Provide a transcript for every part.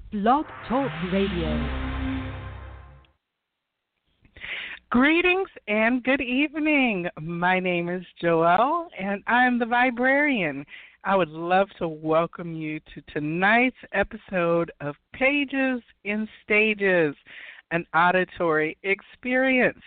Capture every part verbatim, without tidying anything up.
Blog Talk Radio. Greetings and good evening. My name is Joelle, and I'm the Vibrarian. I would love to welcome you to tonight's episode of Pages in Stages, an auditory experience.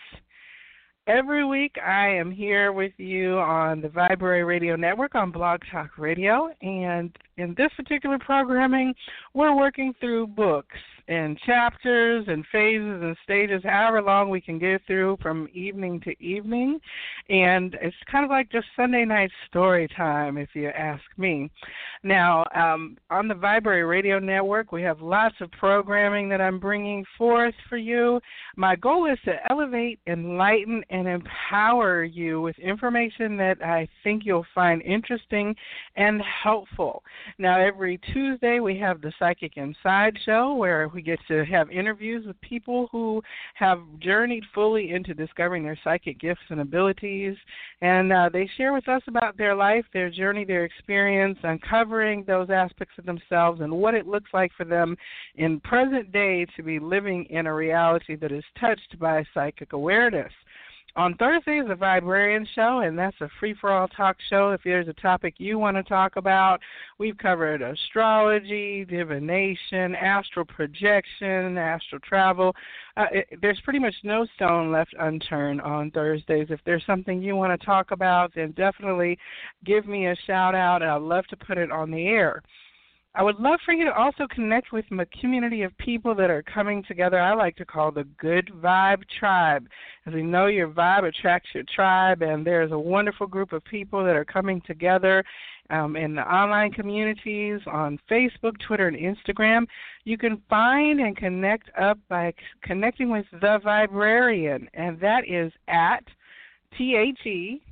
Every week I am here with you on the Vibrary Radio Network on Blog Talk Radio, and in this particular programming, we're working through books and chapters and phases and stages, however long we can get through from evening to evening, and it's kind of like just Sunday night story time, if you ask me. Now, um, on the Vibrary Radio Network, we have lots of programming that I'm bringing forth for you. My goal is to elevate, enlighten, and empower you with information that I think you'll find interesting and helpful. Now, every Tuesday we have the Psychic Inside Show, where we get to have interviews with people who have journeyed fully into discovering their psychic gifts and abilities, and uh, they share with us about their life, their journey, their experience, uncovering those aspects of themselves and what it looks like for them in present day to be living in a reality that is touched by psychic awareness. On Thursday is the Vibrarian Show, and that's a free-for-all talk show. If there's a topic you want to talk about, we've covered astrology, divination, astral projection, astral travel. Uh, it, there's pretty much no stone left unturned on Thursdays. If there's something you want to talk about, then definitely give me a shout-out, and I'd love to put it on the air. I would love for you to also connect with a community of people that are coming together. I like to call the Good Vibe Tribe. As we know, your vibe attracts your tribe, and there's a wonderful group of people that are coming together um, in the online communities on Facebook, Twitter, and Instagram. You can find and connect up by connecting with The Vibrarian, and that is at T H E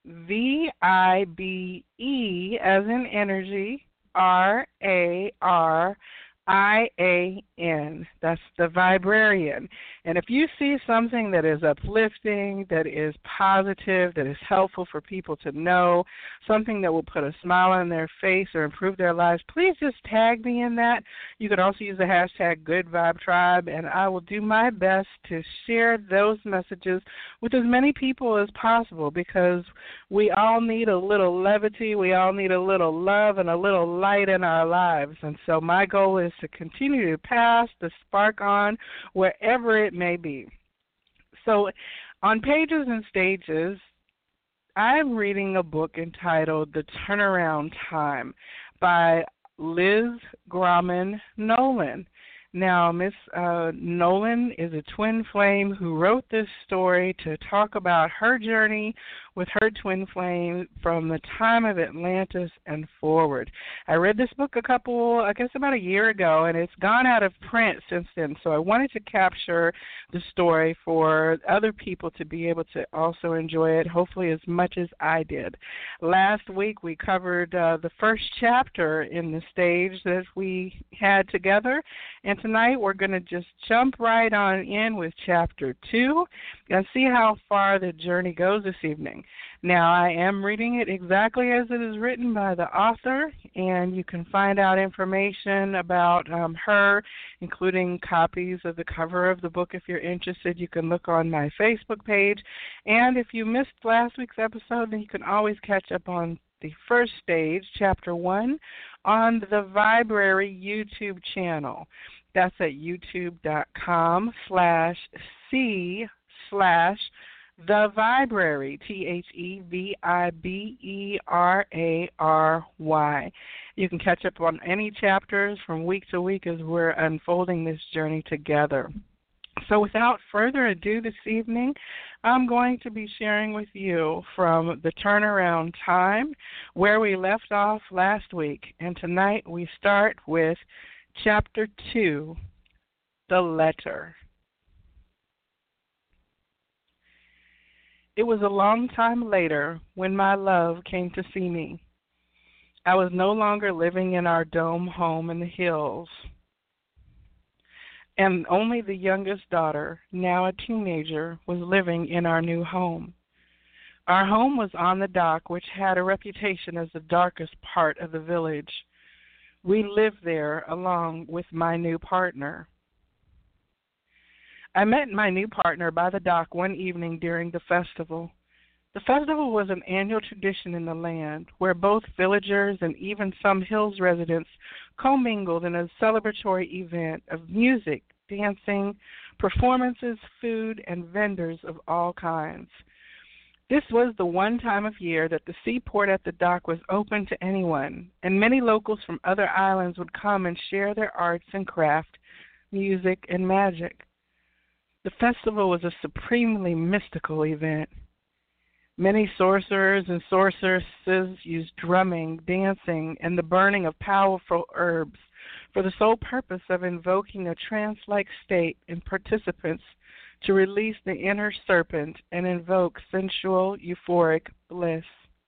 V I B E as in energy, R A R I A N. That's the Vibrarian. And if you see something that is uplifting, that is positive, that is helpful for people to know, something that will put a smile on their face or improve their lives, please just tag me in that. You can also use the hashtag GoodVibeTribe, and I will do my best to share those messages with as many people as possible, because we all need a little levity, we all need a little love and a little light in our lives. And so my goal is to continue to pass the spark on wherever it may be. So on Pages and Stages, I'm reading a book entitled The Turnaround Time by Liz Grauman Nolan. Now, Miss uh, Nolan is a twin flame who wrote this story to talk about her journey with her twin flame from the time of Atlantis and forward. I read this book a couple, I guess about a year ago, and it's gone out of print since then, so I wanted to capture the story for other people to be able to also enjoy it, hopefully as much as I did. Last week we covered uh, the first chapter in the stage that we had together, and tonight we're going to just jump right on in with chapter two and see how far the journey goes this evening. Now, I am reading it exactly as it is written by the author, and you can find out information about um, her, including copies of the cover of the book if you're interested. You can look on my Facebook page, and if you missed last week's episode, then you can always catch up on the first stage, chapter one, on the Vibrary YouTube channel. That's at youtube.com slash C slash The Vibrary, T H E V I B E R A R Y. You can catch up on any chapters from week to week as we're unfolding this journey together. So without further ado this evening, I'm going to be sharing with you from The Turnaround Time, where we left off last week. And tonight we start with Chapter two, The Letter. It was a long time later when my love came to see me. I was no longer living in our dome home in the hills, and only the youngest daughter, now a teenager, was living in our new home. Our home was on the dock, which had a reputation as the darkest part of the village. We lived there along with my new partner. I met my new partner by the dock one evening during the festival. The festival was an annual tradition in the land where both villagers and even some Hills residents commingled in a celebratory event of music, dancing, performances, food, and vendors of all kinds. This was the one time of year that the seaport at the dock was open to anyone, and many locals from other islands would come and share their arts and craft, music, and magic. The festival was a supremely mystical event. Many sorcerers and sorceresses used drumming, dancing, and the burning of powerful herbs for the sole purpose of invoking a trance-like state in participants to release the inner serpent and invoke sensual, euphoric bliss.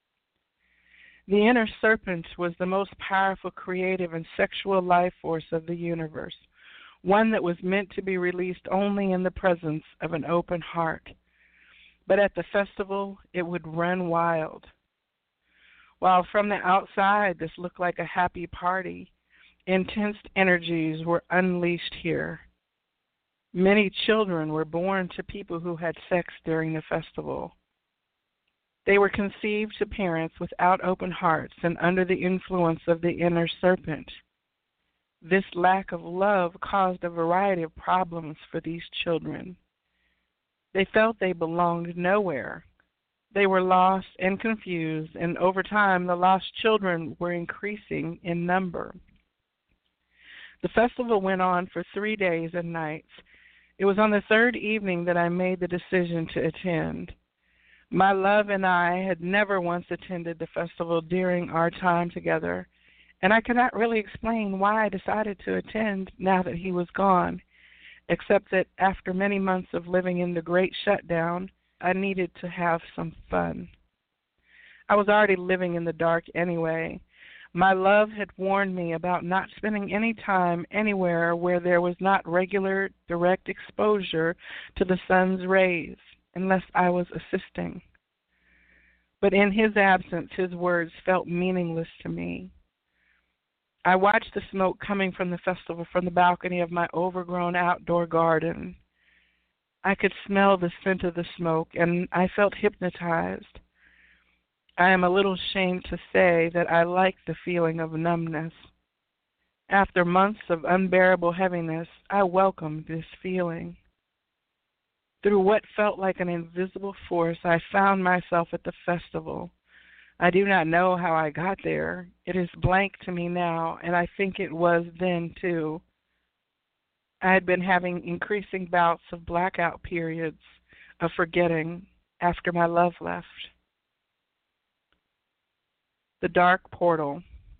The inner serpent was the most powerful creative and sexual life force of the universe, one that was meant to be released only in the presence of an open heart. But at the festival, it would run wild. While from the outside this looked like a happy party, intense energies were unleashed here. Many children were born to people who had sex during the festival. They were conceived to parents without open hearts and under the influence of the inner serpent. This lack of love caused a variety of problems for these children. They felt they belonged nowhere. They were lost and confused, and over time the lost children were increasing in number. The festival went on for three days and nights. It was on the third evening that I made the decision to attend. My love and I had never once attended the festival during our time together, and I could not really explain why I decided to attend now that he was gone, except that after many months of living in the Great Shutdown, I needed to have some fun. I was already living in the dark anyway. My love had warned me about not spending any time anywhere where there was not regular, direct exposure to the sun's rays, unless I was assisting. But in his absence, his words felt meaningless to me. I watched the smoke coming from the festival from the balcony of my overgrown outdoor garden. I could smell the scent of the smoke, and I felt hypnotized. I am a little ashamed to say that I liked the feeling of numbness. After months of unbearable heaviness, I welcomed this feeling. Through what felt like an invisible force, I found myself at the festival. I do not know how I got there. It is blank to me now, and I think it was then too. I had been having increasing bouts of blackout periods of forgetting after my love left. The dark portal.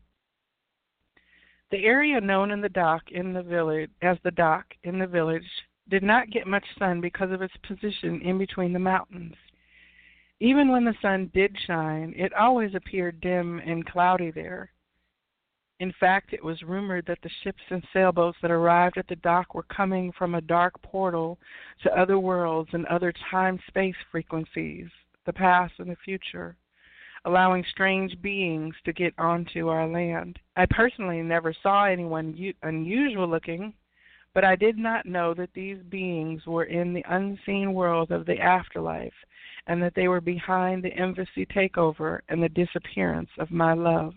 The area known in the dock in the village as the dock in the village did not get much sun because of its position in between the mountains. Even when the sun did shine, it always appeared dim and cloudy there. In fact, it was rumored that the ships and sailboats that arrived at the dock were coming from a dark portal to other worlds and other time-space frequencies, the past and the future, allowing strange beings to get onto our land. I personally never saw anyone u- unusual looking, but I did not know that these beings were in the unseen world of the afterlife and that they were behind the embassy takeover and the disappearance of my love.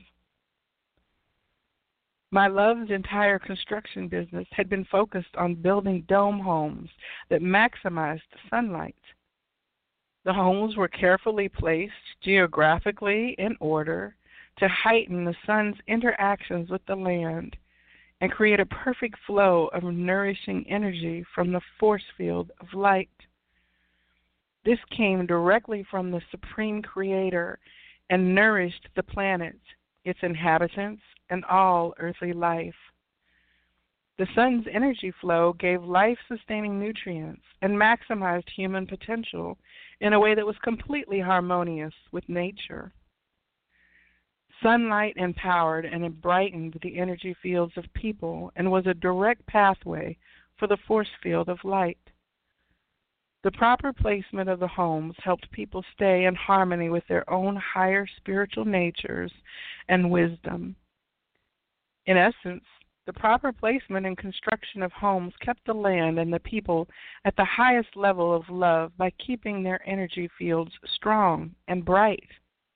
My love's entire construction business had been focused on building dome homes that maximized sunlight. The homes were carefully placed geographically in order to heighten the sun's interactions with the land and create a perfect flow of nourishing energy from the force field of light. This came directly from the Supreme Creator and nourished the planet, its inhabitants, and all earthly life. The sun's energy flow gave life-sustaining nutrients and maximized human potential in a way that was completely harmonious with nature. Sunlight empowered and brightened the energy fields of people and was a direct pathway for the force field of light. The proper placement of the homes helped people stay in harmony with their own higher spiritual natures and wisdom. In essence, the proper placement and construction of homes kept the land and the people at the highest level of love by keeping their energy fields strong and bright.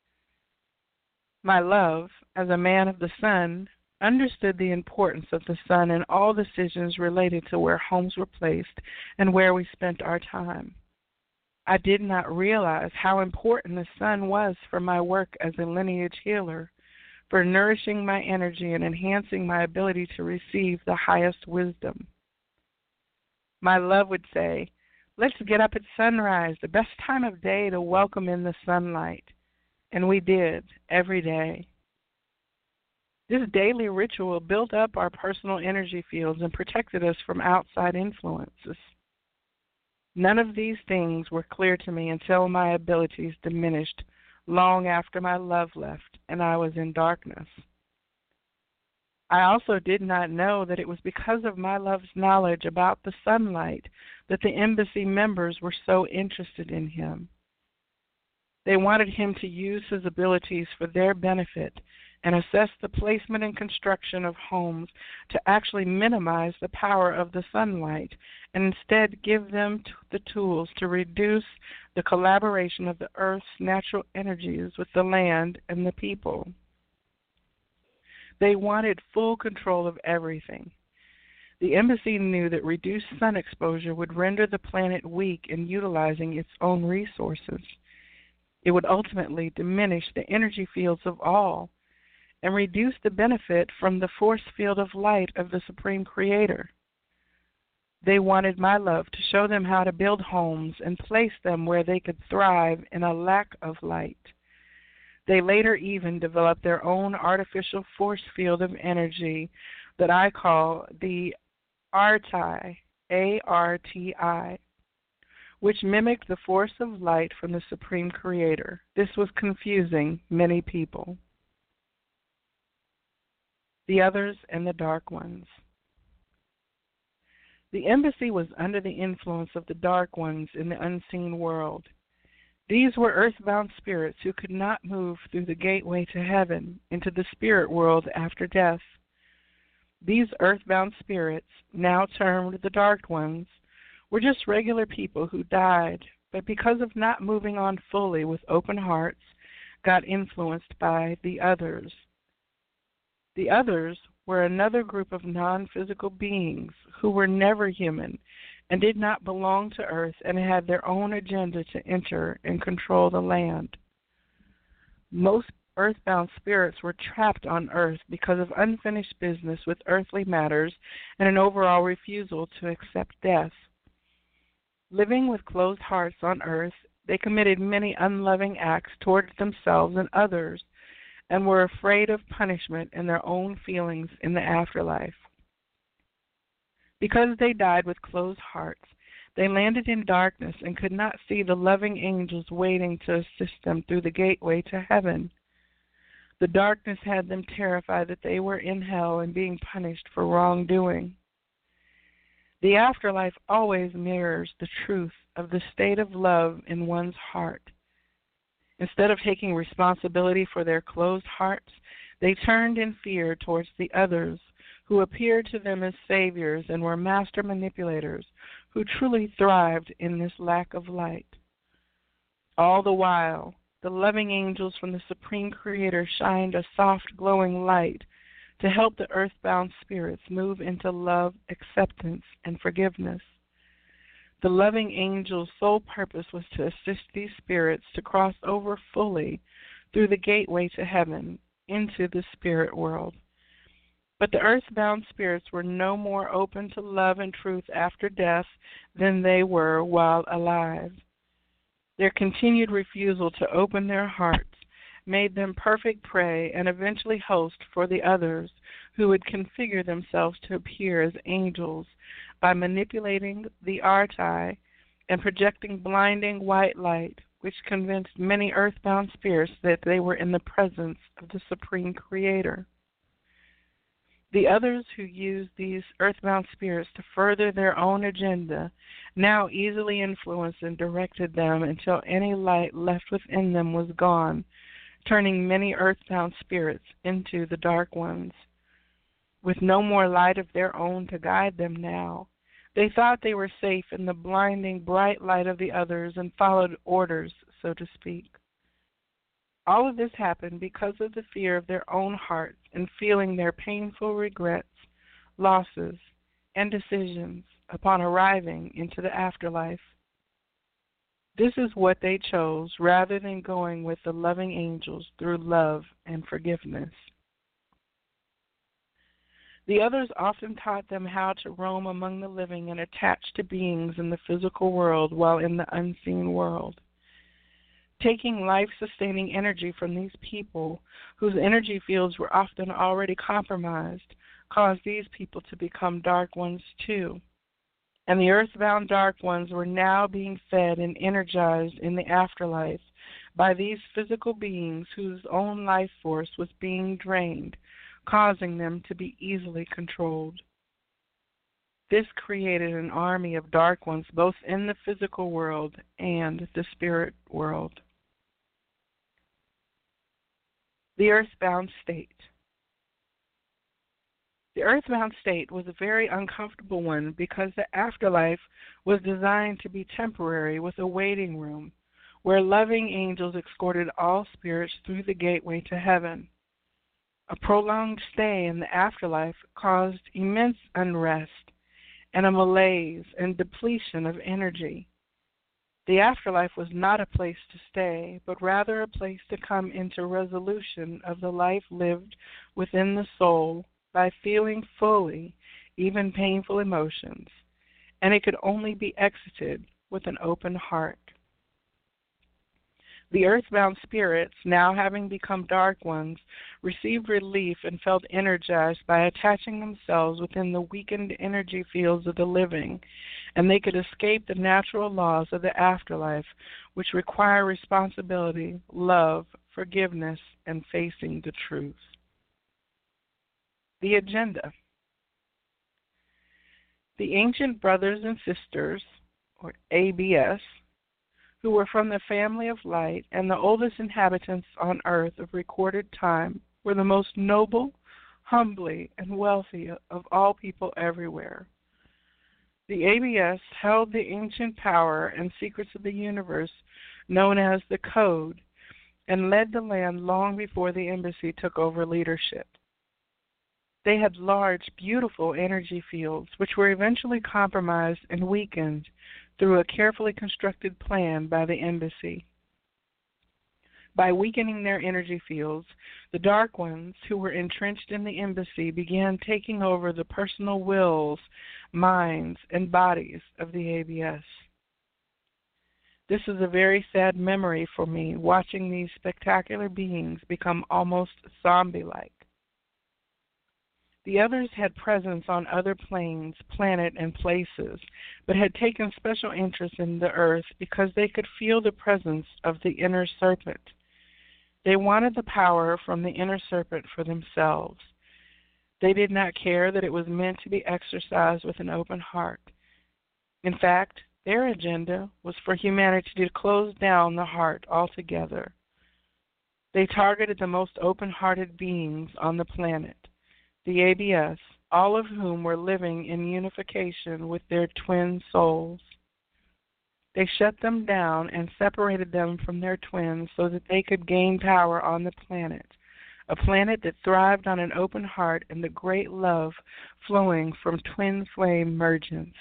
My love, as a man of the sun, understood the importance of the sun in all decisions related to where homes were placed and where we spent our time. I did not realize how important the sun was for my work as a lineage healer, for nourishing my energy and enhancing my ability to receive the highest wisdom. My love would say, "Let's get up at sunrise, the best time of day to welcome in the sunlight." And we did, every day. This daily ritual built up our personal energy fields and protected us from outside influences. None of these things were clear to me until my abilities diminished long after my love left and I was in darkness. I also did not know that it was because of my love's knowledge about the sunlight that the embassy members were so interested in him. They wanted him to use his abilities for their benefit and assess the placement and construction of homes to actually minimize the power of the sunlight and instead give them t- the tools to reduce the collaboration of the earth's natural energies with the land and the people. They wanted full control of everything. The embassy knew that reduced sun exposure would render the planet weak in utilizing its own resources. It would ultimately diminish the energy fields of all and reduce the benefit from the force field of light of the Supreme Creator. They wanted my love to show them how to build homes and place them where they could thrive in a lack of light. They later even developed their own artificial force field of energy that I call the Arti, A R T I, which mimicked the force of light from the Supreme Creator. This was confusing many people. The others and the dark ones. The embassy was under the influence of the dark ones in the unseen world. These were earthbound spirits who could not move through the gateway to heaven into the spirit world after death. These earthbound spirits, now termed the dark ones, were just regular people who died, but because of not moving on fully with open hearts, got influenced by the others. The others were another group of non-physical beings who were never human and did not belong to Earth and had their own agenda to enter and control the land. Most earthbound spirits were trapped on Earth because of unfinished business with earthly matters and an overall refusal to accept death. Living with closed hearts on Earth, they committed many unloving acts towards themselves and others and were afraid of punishment and their own feelings in the afterlife. Because they died with closed hearts, they landed in darkness and could not see the loving angels waiting to assist them through the gateway to heaven. The darkness had them terrified that they were in hell and being punished for wrongdoing. The afterlife always mirrors the truth of the state of love in one's heart. Instead of taking responsibility for their closed hearts, they turned in fear towards the others who appeared to them as saviors and were master manipulators who truly thrived in this lack of light. All the while, the loving angels from the Supreme Creator shined a soft, glowing light to help the earthbound spirits move into love, acceptance, and forgiveness. The loving angel's sole purpose was to assist these spirits to cross over fully through the gateway to heaven into the spirit world. But the earthbound spirits were no more open to love and truth after death than they were while alive. Their continued refusal to open their hearts made them perfect prey and eventually host for the others who would configure themselves to appear as angels by manipulating the arti and projecting blinding white light, which convinced many earthbound spirits that they were in the presence of the Supreme Creator. The others who used these earthbound spirits to further their own agenda now easily influenced and directed them until any light left within them was gone, turning many earthbound spirits into the dark ones. with no more light of their own to guide them now. They thought they were safe in the blinding bright light of the others and followed orders, so to speak. All of this happened because of the fear of their own hearts and feeling their painful regrets, losses, and decisions upon arriving into the afterlife. This is what they chose rather than going with the loving angels through love and forgiveness. The others often taught them how to roam among the living and attach to beings in the physical world while in the unseen world. Taking life-sustaining energy from these people, whose energy fields were often already compromised, caused these people to become dark ones too. And the earthbound dark ones were now being fed and energized in the afterlife by these physical beings whose own life force was being drained, causing them to be easily controlled. This created an army of dark ones both in the physical world and the spirit world. The earthbound state. The earthbound state was a very uncomfortable one because the afterlife was designed to be temporary with a waiting room where loving angels escorted all spirits through the gateway to heaven. A prolonged stay in the afterlife caused immense unrest and a malaise and depletion of energy. The afterlife was not a place to stay, but rather a place to come into resolution of the life lived within the soul by feeling fully even painful emotions, and it could only be exited with an open heart. The earthbound spirits, now having become dark ones, received relief and felt energized by attaching themselves within the weakened energy fields of the living, and they could escape the natural laws of the afterlife, which require responsibility, love, forgiveness, and facing the truth. The agenda. The ancient brothers and sisters, or A B S, who were from the family of light and the oldest inhabitants on earth of recorded time, were the most noble, humbly, and wealthy of all people everywhere. The A B S held the ancient power and secrets of the universe known as the Code and led the land long before the embassy took over leadership. They had large, beautiful energy fields, which were eventually compromised and weakened through a carefully constructed plan by the embassy. By weakening their energy fields, the Dark Ones, who were entrenched in the embassy, began taking over the personal wills, minds, and bodies of the A B S. This is a very sad memory for me, watching these spectacular beings become almost zombie-like. The others had presence on other planes, planet, and places, but had taken special interest in the earth because they could feel the presence of the inner serpent. They wanted the power from the inner serpent for themselves. They did not care that it was meant to be exercised with an open heart. In fact, their agenda was for humanity to close down the heart altogether. They targeted the most open-hearted beings on the planet, the A B S, all of whom were living in unification with their twin souls. They shut them down and separated them from their twins so that they could gain power on the planet, a planet that thrived on an open heart and the great love flowing from twin flame mergence.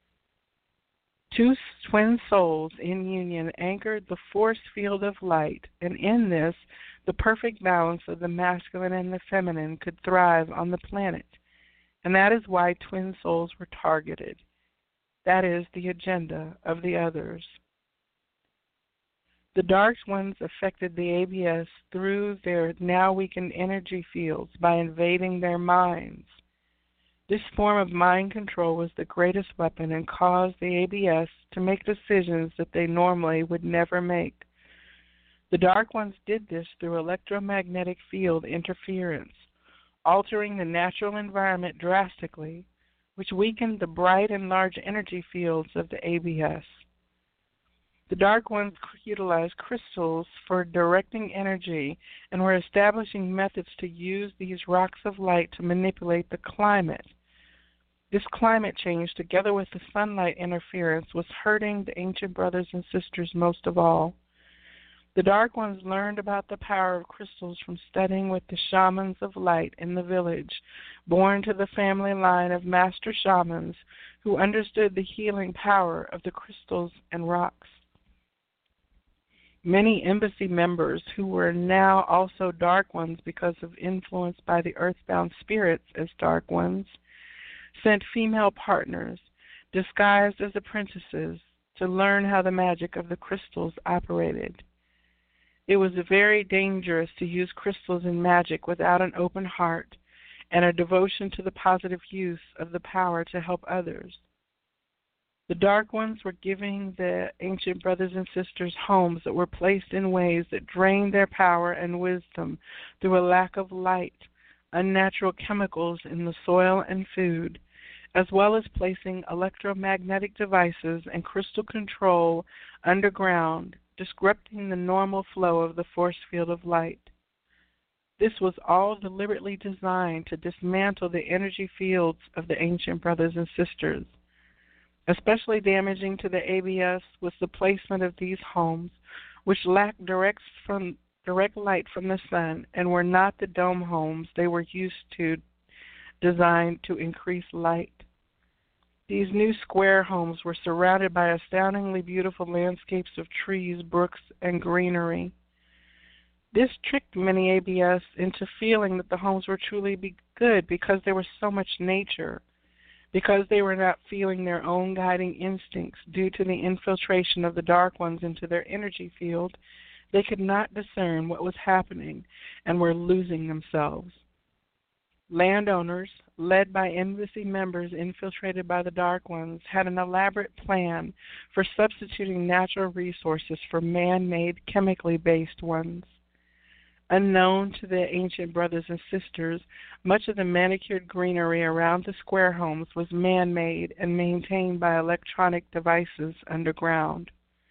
Two twin souls in union anchored the force field of light, and in this, the perfect balance of the masculine and the feminine could thrive on the planet, and that is why twin souls were targeted. That is the agenda of the others. The Dark Ones affected the A B S through their now weakened energy fields by invading their minds. This form of mind control was the greatest weapon and caused the A B S to make decisions that they normally would never make. The Dark Ones did this through electromagnetic field interference, altering the natural environment drastically, which weakened the bright and large energy fields of the A B S. The Dark Ones utilized crystals for directing energy and were establishing methods to use these rocks of light to manipulate the climate. This climate change, together with the sunlight interference, was hurting the ancient brothers and sisters most of all. The Dark Ones learned about the power of crystals from studying with the shamans of light in the village, born to the family line of master shamans who understood the healing power of the crystals and rocks. Many embassy members who were now also Dark Ones because of influence by the earthbound spirits as Dark Ones sent female partners disguised as apprentices to learn how the magic of the crystals operated. It was very dangerous to use crystals in magic without an open heart and a devotion to the positive use of the power to help others. The Dark Ones were giving the ancient brothers and sisters homes that were placed in ways that drained their power and wisdom through a lack of light, unnatural chemicals in the soil and food, as well as placing electromagnetic devices and crystal control underground, disrupting the normal flow of the force field of light. This was all deliberately designed to dismantle the energy fields of the ancient brothers and sisters. Especially damaging to the A B S was the placement of these homes, which lacked direct, from, direct light from the sun and were not the dome homes they were used to, designed to increase light. These new square homes were surrounded by astoundingly beautiful landscapes of trees, brooks, and greenery. This tricked many A B S into feeling that the homes were truly be good because there was so much nature. Because they were not feeling their own guiding instincts due to the infiltration of the Dark Ones into their energy field, they could not discern what was happening and were losing themselves. Landowners, led by embassy members infiltrated by the Dark Ones, had an elaborate plan for substituting natural resources for man-made, chemically-based ones. Unknown to the ancient brothers and sisters, much of the manicured greenery around the square homes was man-made and maintained by electronic devices underground.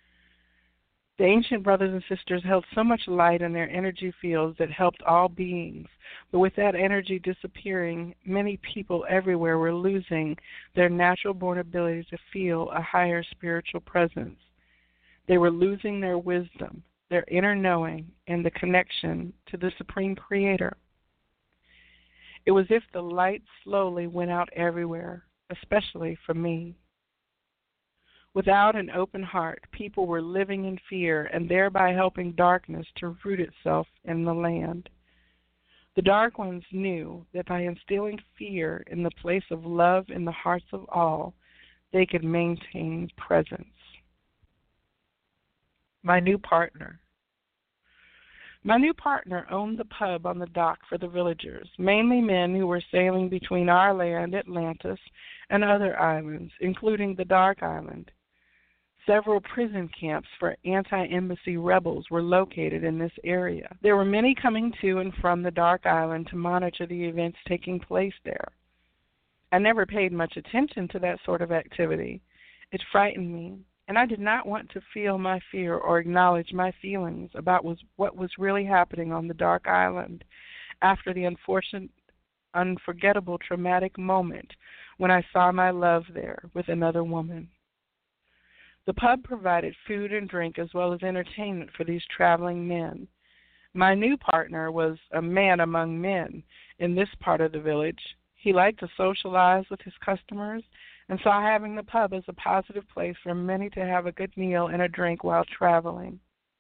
The ancient brothers and sisters held so much light in their energy fields that helped all beings, but with that energy disappearing, many people everywhere were losing their natural-born ability to feel a higher spiritual presence. They were losing their wisdom, their inner knowing, and the connection to the Supreme Creator. It was as if the light slowly went out everywhere, especially for me. Without an open heart, people were living in fear and thereby helping darkness to root itself in the land. The Dark Ones knew that by instilling fear in the place of love in the hearts of all, they could maintain presence. My new partner. My new partner owned the pub on the dock for the villagers, mainly men who were sailing between our land, Atlantis, and other islands, including the Dark Island. Several prison camps for anti-embassy rebels were located in this area. There were many coming to and from the Dark Island to monitor the events taking place there. I never paid much attention to that sort of activity. It frightened me, and I did not want to feel my fear or acknowledge my feelings about was, what was really happening on the Dark Island after the unfortunate, unforgettable, traumatic moment when I saw my love there with another woman. The pub provided food and drink as well as entertainment for these traveling men. My new partner was a man among men in this part of the village. He liked to socialize with his customers and saw having the pub as a positive place for many to have a good meal and a drink while traveling.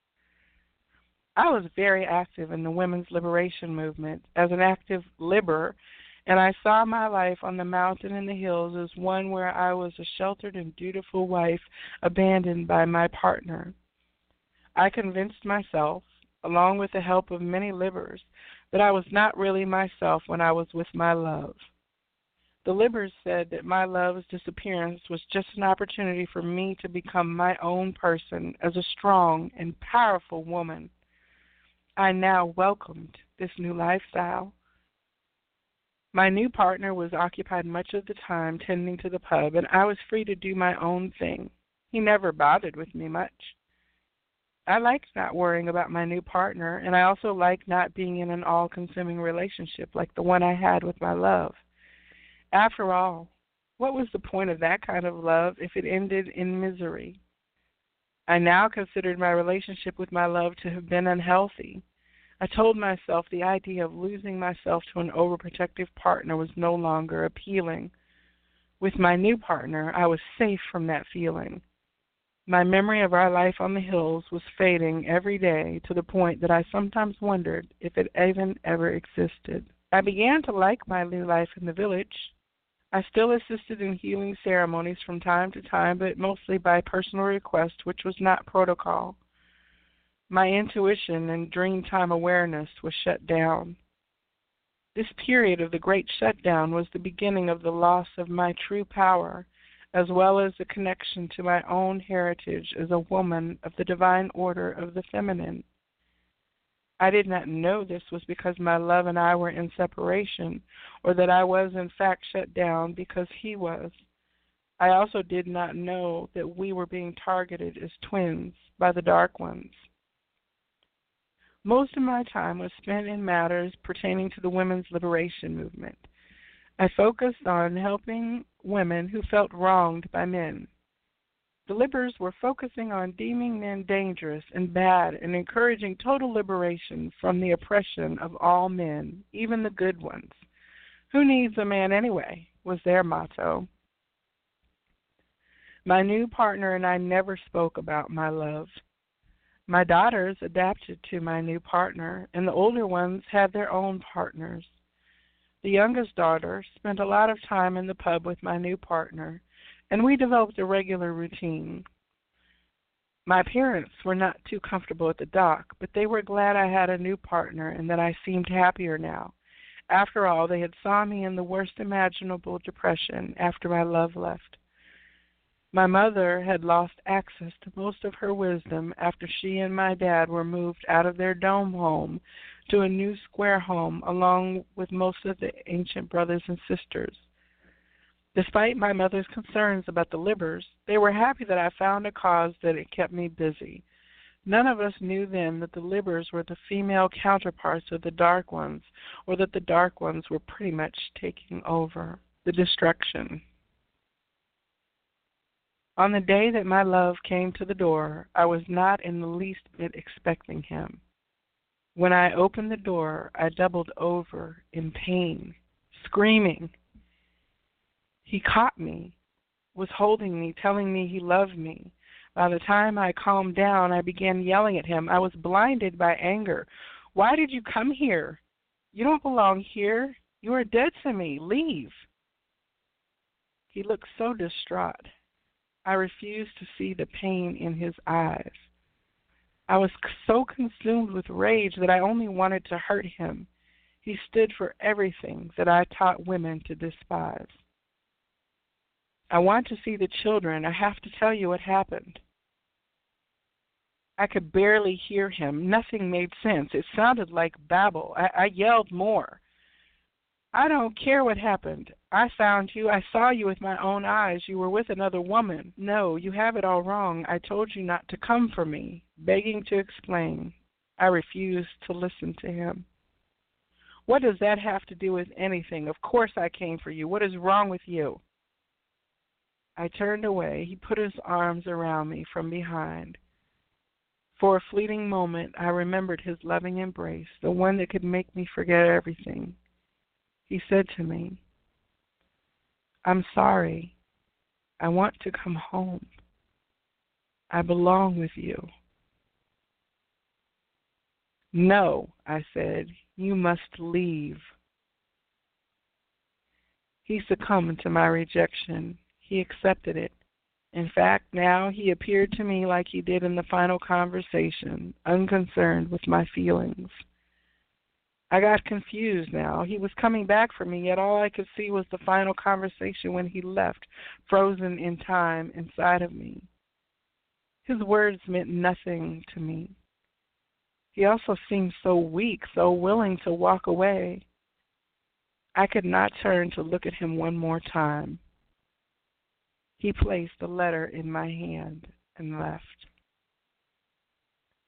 I was very active in the women's liberation movement as an active libber, and I saw my life on the mountain and the hills as one where I was a sheltered and dutiful wife abandoned by my partner. I convinced myself, along with the help of many libbers, that I was not really myself when I was with my love. The libbers said that my love's disappearance was just an opportunity for me to become my own person as a strong and powerful woman. I now welcomed this new lifestyle. My new partner was occupied much of the time tending to the pub, and I was free to do my own thing. He never bothered with me much. I like not worrying about my new partner, and I also like not being in an all-consuming relationship like the one I had with my love. After all, what was the point of that kind of love if it ended in misery? I now considered my relationship with my love to have been unhealthy. I told myself the idea of losing myself to an overprotective partner was no longer appealing. With my new partner, I was safe from that feeling. My memory of our life on the hills was fading every day to the point that I sometimes wondered if it even ever existed. I began to like my new life in the village. I still assisted in healing ceremonies from time to time, but mostly by personal request, which was not protocol. My intuition and dream-time awareness was shut down. This period of the great shutdown was the beginning of the loss of my true power, as well as the connection to my own heritage as a woman of the divine order of the feminine. I did not know this was because my love and I were in separation, or that I was in fact shut down because he was. I also did not know that we were being targeted as twins by the Dark Ones. Most of my time was spent in matters pertaining to the women's liberation movement. I focused on helping women who felt wronged by men. The liberals were focusing on deeming men dangerous and bad and encouraging total liberation from the oppression of all men, even the good ones. Who needs a man anyway, was their motto. My new partner and I never spoke about my love. My daughters adapted to my new partner, and the older ones had their own partners. The youngest daughter spent a lot of time in the pub with my new partner, and we developed a regular routine. My parents were not too comfortable at the dock, but they were glad I had a new partner and that I seemed happier now. After all, they had saw me in the worst imaginable depression after my love left. My mother had lost access to most of her wisdom after she and my dad were moved out of their dome home to a new square home along with most of the ancient brothers and sisters. Despite my mother's concerns about the Libbers, they were happy that I found a cause that it kept me busy. None of us knew then that the Libbers were the female counterparts of the Dark Ones, or that the Dark Ones were pretty much taking over the destruction. On the day that my love came to the door, I was not in the least bit expecting him. When I opened the door, I doubled over in pain, screaming. He caught me, was holding me, telling me he loved me. By the time I calmed down, I began yelling at him. I was blinded by anger. Why did you come here? You don't belong here. You are dead to me. Leave. He looked so distraught. I refused to see the pain in his eyes. I was so consumed with rage that I only wanted to hurt him. He stood for everything that I taught women to despise. I want to see the children. I have to tell you what happened. I could barely hear him. Nothing made sense. It sounded like babble. I, I yelled more. I don't care what happened. I found you. I saw you with my own eyes. You were with another woman. No, you have it all wrong. I told you not to come for me. Begging to explain. I refused to listen to him. What does that have to do with anything? Of course I came for you. What is wrong with you? I turned away. He put his arms around me from behind. For a fleeting moment, I remembered his loving embrace, the one that could make me forget everything. He said to me, I'm sorry. I want to come home. I belong with you. No, I said, you must leave. He succumbed to my rejection. He accepted it. In fact, now he appeared to me like he did in the final conversation, unconcerned with my feelings. I got confused now. He was coming back for me, yet all I could see was the final conversation when he left, frozen in time inside of me. His words meant nothing to me. He also seemed so weak, so willing to walk away. I could not turn to look at him one more time. He placed the letter in my hand and left.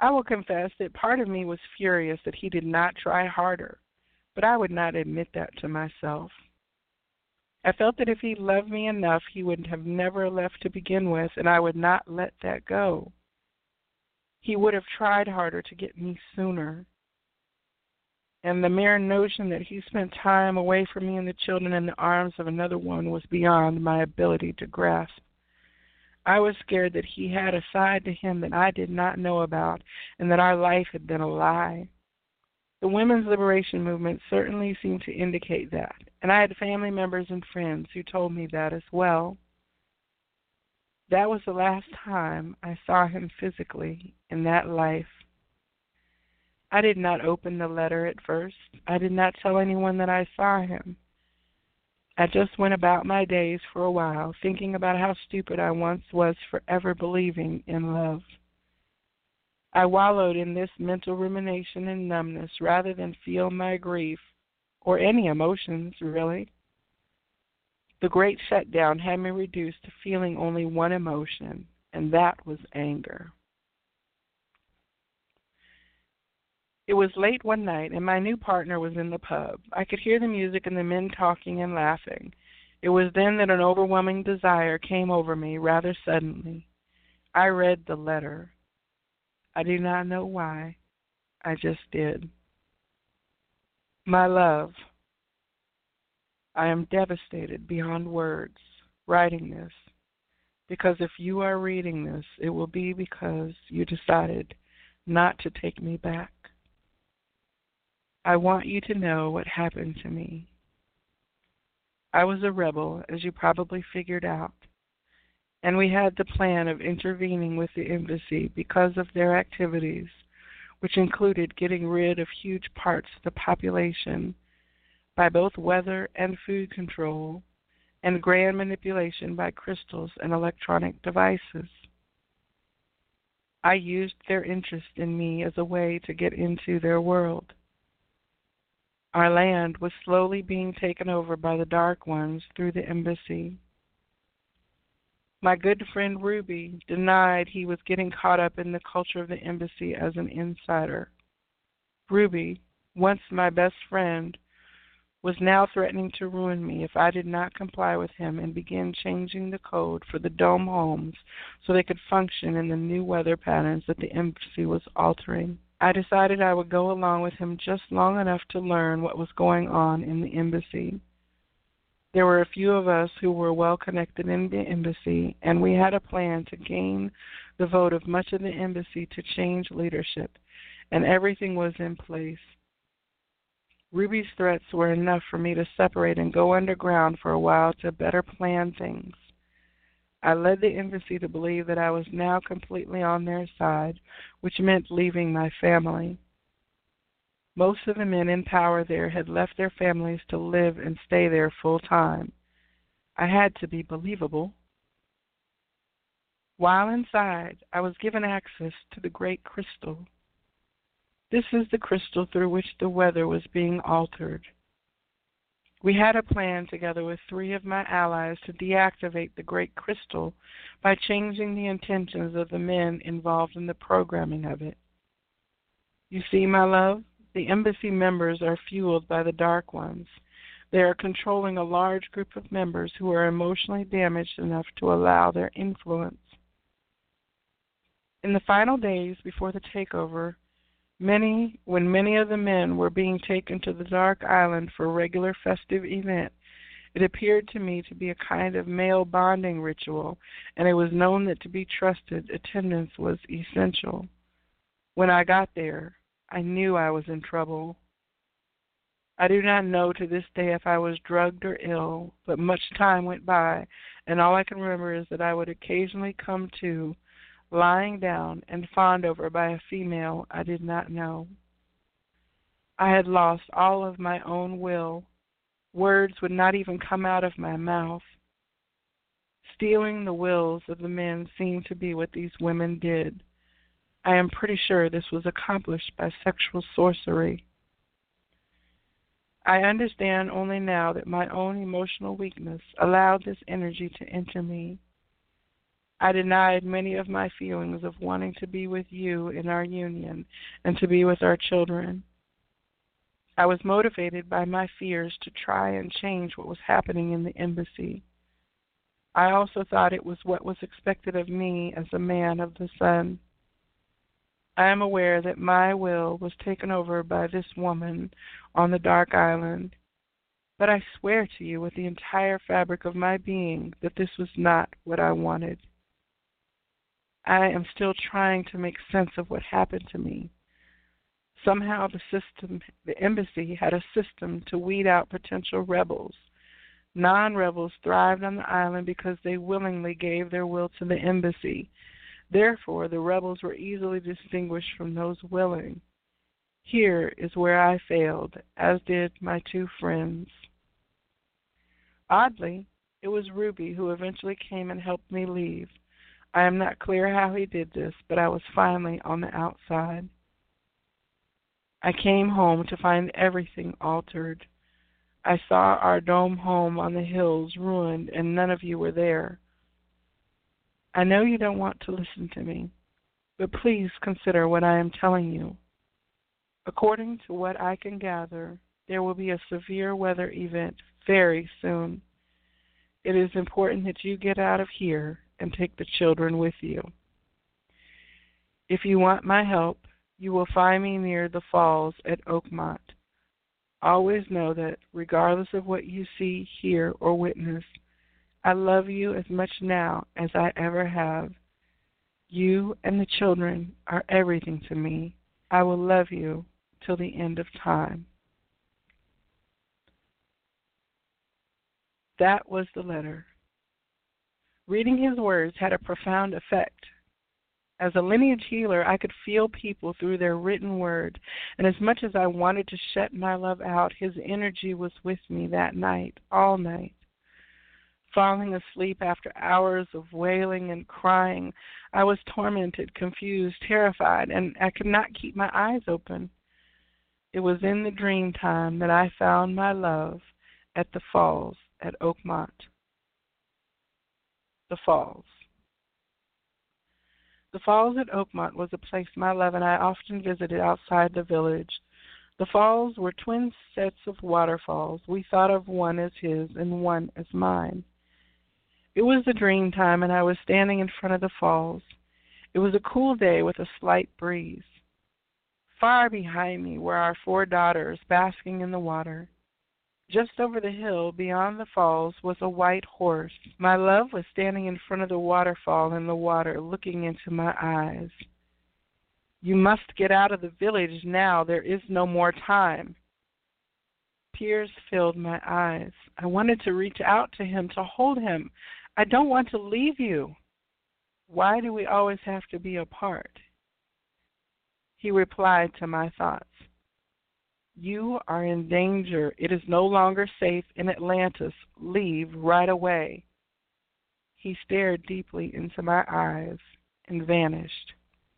I will confess that part of me was furious that he did not try harder, but I would not admit that to myself. I felt that if he loved me enough, he would have never left to begin with, and I would not let that go. He would have tried harder to get me sooner. And the mere notion that he spent time away from me and the children in the arms of another woman was beyond my ability to grasp. I was scared that he had a side to him that I did not know about and that our life had been a lie. The women's liberation movement certainly seemed to indicate that, and I had family members and friends who told me that as well. That was the last time I saw him physically in that life. I did not open the letter at first. I did not tell anyone that I saw him. I just went about my days for a while, thinking about how stupid I once was for ever believing in love. I wallowed in this mental rumination and numbness rather than feel my grief, or any emotions, really. The great shutdown had me reduced to feeling only one emotion, and that was anger. It was late one night, and my new partner was in the pub. I could hear the music and the men talking and laughing. It was then that an overwhelming desire came over me rather suddenly. I read the letter. I do not know why. I just did. My love, I am devastated beyond words writing this, because if you are reading this, it will be because you decided not to take me back. I want you to know what happened to me. I was a rebel, as you probably figured out, and we had the plan of intervening with the embassy because of their activities, which included getting rid of huge parts of the population by both weather and food control, and grand manipulation by crystals and electronic devices. I used their interest in me as a way to get into their world. Our land was slowly being taken over by the Dark Ones through the embassy. My good friend Ruby denied he was getting caught up in the culture of the embassy as an insider. Ruby, once my best friend, was now threatening to ruin me if I did not comply with him and begin changing the code for the dome homes so they could function in the new weather patterns that the embassy was altering. I decided I would go along with him just long enough to learn what was going on in the embassy. There were a few of us who were well connected in the embassy, and we had a plan to gain the vote of much of the embassy to change leadership, and everything was in place. Ruby's threats were enough for me to separate and go underground for a while to better plan things. I led the embassy to believe that I was now completely on their side, which meant leaving my family. Most of the men in power there had left their families to live and stay there full time. I had to be believable. While inside, I was given access to the Great Crystal. This is the crystal through which the weather was being altered. We had a plan together with three of my allies to deactivate the Great Crystal by changing the intentions of the men involved in the programming of it. You see, my love, the embassy members are fueled by the Dark Ones. They are controlling a large group of members who are emotionally damaged enough to allow their influence. In the final days before the takeover, Many, when many of the men were being taken to the Dark Island for a regular festive event, it appeared to me to be a kind of male bonding ritual, and it was known that to be trusted, attendance was essential. When I got there, I knew I was in trouble. I do not know to this day if I was drugged or ill, but much time went by, and all I can remember is that I would occasionally come to lying down and fawned over by a female I did not know. I had lost all of my own will. Words would not even come out of my mouth. Stealing the wills of the men seemed to be what these women did. I am pretty sure this was accomplished by sexual sorcery. I understand only now that my own emotional weakness allowed this energy to enter me. I denied many of my feelings of wanting to be with you in our union and to be with our children. I was motivated by my fears to try and change what was happening in the embassy. I also thought it was what was expected of me as a man of the sun. I am aware that my will was taken over by this woman on the dark island, but I swear to you with the entire fabric of my being that this was not what I wanted. I am still trying to make sense of what happened to me. Somehow the system, the embassy had a system to weed out potential rebels. Non-rebels thrived on the island because they willingly gave their will to the embassy. Therefore, the rebels were easily distinguished from those willing. Here is where I failed, as did my two friends. Oddly, it was Ruby who eventually came and helped me leave. I am not clear how he did this, but I was finally on the outside. I came home to find everything altered. I saw our dome home on the hills ruined, and none of you were there. I know you don't want to listen to me, but please consider what I am telling you. According to what I can gather, there will be a severe weather event very soon. It is important that you get out of here and take the children with you. If you want my help, you will find me near the falls at Oakmont. Always know that, regardless of what you see, hear, or witness, I love you as much now as I ever have. You and the children are everything to me. I will love you till the end of time. That was the letter. Reading his words had a profound effect. As a lineage healer, I could feel people through their written word, and as much as I wanted to shut my love out, his energy was with me that night, all night. Falling asleep after hours of wailing and crying, I was tormented, confused, terrified, and I could not keep my eyes open. It was in the dream time that I found my love at the falls at Oakmont. The Falls. The Falls at Oakmont was a place my love and I often visited outside the village. The falls were twin sets of waterfalls. We thought of one as his and one as mine. It was the dream time, and I was standing in front of the falls. It was a cool day with a slight breeze. Far behind me were our four daughters basking in the water. Just over the hill beyond the falls was a white horse. My love was standing in front of the waterfall in the water, looking into my eyes. You must get out of the village now. There is no more time. Tears filled my eyes. I wanted to reach out to him, to hold him. I don't want to leave you. Why do we always have to be apart? He replied to my thoughts. You are in danger. It is no longer safe in Atlantis. Leave right away. He stared deeply into my eyes and vanished.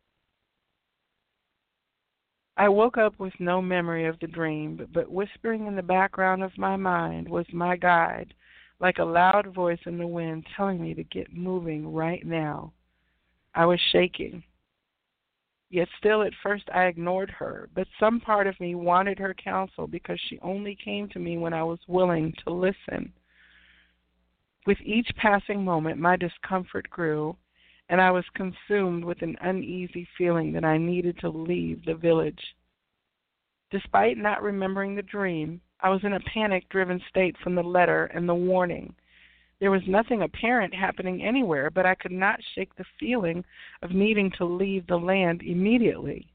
I woke up with no memory of the dream, but whispering in the background of my mind was my guide, like a loud voice in the wind telling me to get moving right now. I was shaking. Yet still at first I ignored her, but some part of me wanted her counsel because she only came to me when I was willing to listen. With each passing moment, my discomfort grew, and I was consumed with an uneasy feeling that I needed to leave the village. Despite not remembering the dream, I was in a panic-driven state from the letter and the warning. There was nothing apparent happening anywhere, but I could not shake the feeling of needing to leave the land immediately.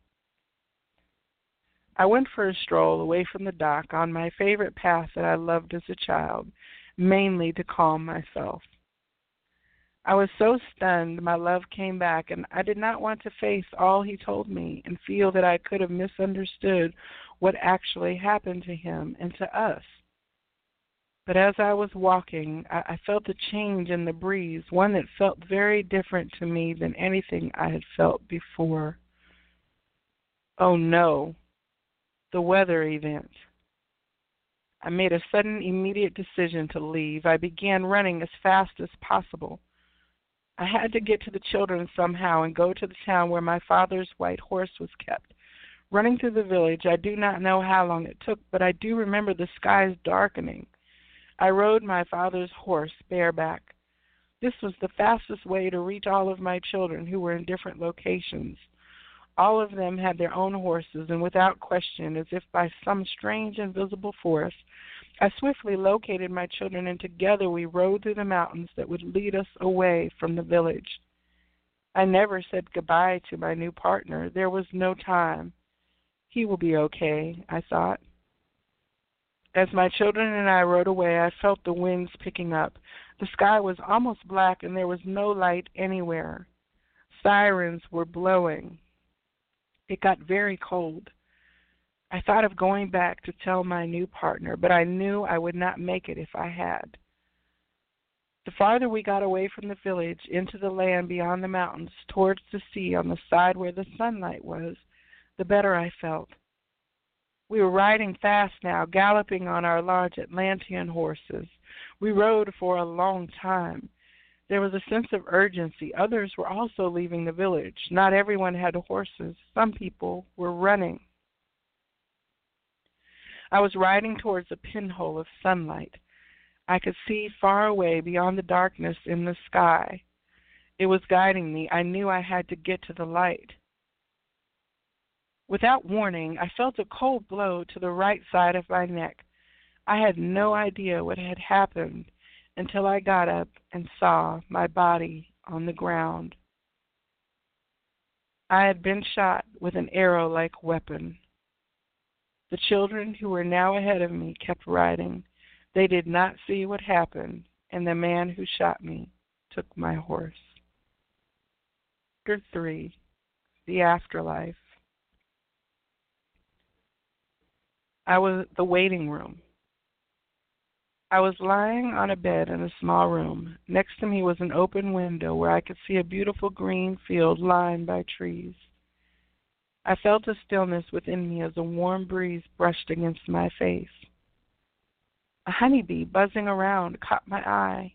I went for a stroll away from the dock on my favorite path that I loved as a child, mainly to calm myself. I was so stunned my love came back, and I did not want to face all he told me and feel that I could have misunderstood what actually happened to him and to us. But as I was walking, I, I felt a change in the breeze, one that felt very different to me than anything I had felt before. Oh no, the weather event. I made a sudden, immediate decision to leave. I began running as fast as possible. I had to get to the children somehow and go to the town where my father's white horse was kept. Running through the village, I do not know how long it took, but I do remember the skies darkening. I rode my father's horse bareback. This was the fastest way to reach all of my children who were in different locations. All of them had their own horses, and without question, as if by some strange invisible force, I swiftly located my children, and together we rode through the mountains that would lead us away from the village. I never said goodbye to my new partner. There was no time. He will be okay, I thought. As my children and I rode away, I felt the winds picking up. The sky was almost black, and there was no light anywhere. Sirens were blowing. It got very cold. I thought of going back to tell my new partner, but I knew I would not make it if I had. The farther we got away from the village, into the land beyond the mountains, towards the sea on the side where the sunlight was, the better I felt. We were riding fast now, galloping on our large Atlantean horses. We rode for a long time. There was a sense of urgency. Others were also leaving the village. Not everyone had horses. Some people were running. I was riding towards a pinhole of sunlight. I could see far away beyond the darkness in the sky. It was guiding me. I knew I had to get to the light. Without warning, I felt a cold blow to the right side of my neck. I had no idea what had happened until I got up and saw my body on the ground. I had been shot with an arrow-like weapon. The children who were now ahead of me kept riding. They did not see what happened, and the man who shot me took my horse. Chapter three, The Afterlife. I was at the waiting room. I was lying on a bed in a small room. Next to me was an open window where I could see a beautiful green field lined by trees. I felt a stillness within me as a warm breeze brushed against my face. A honeybee buzzing around caught my eye.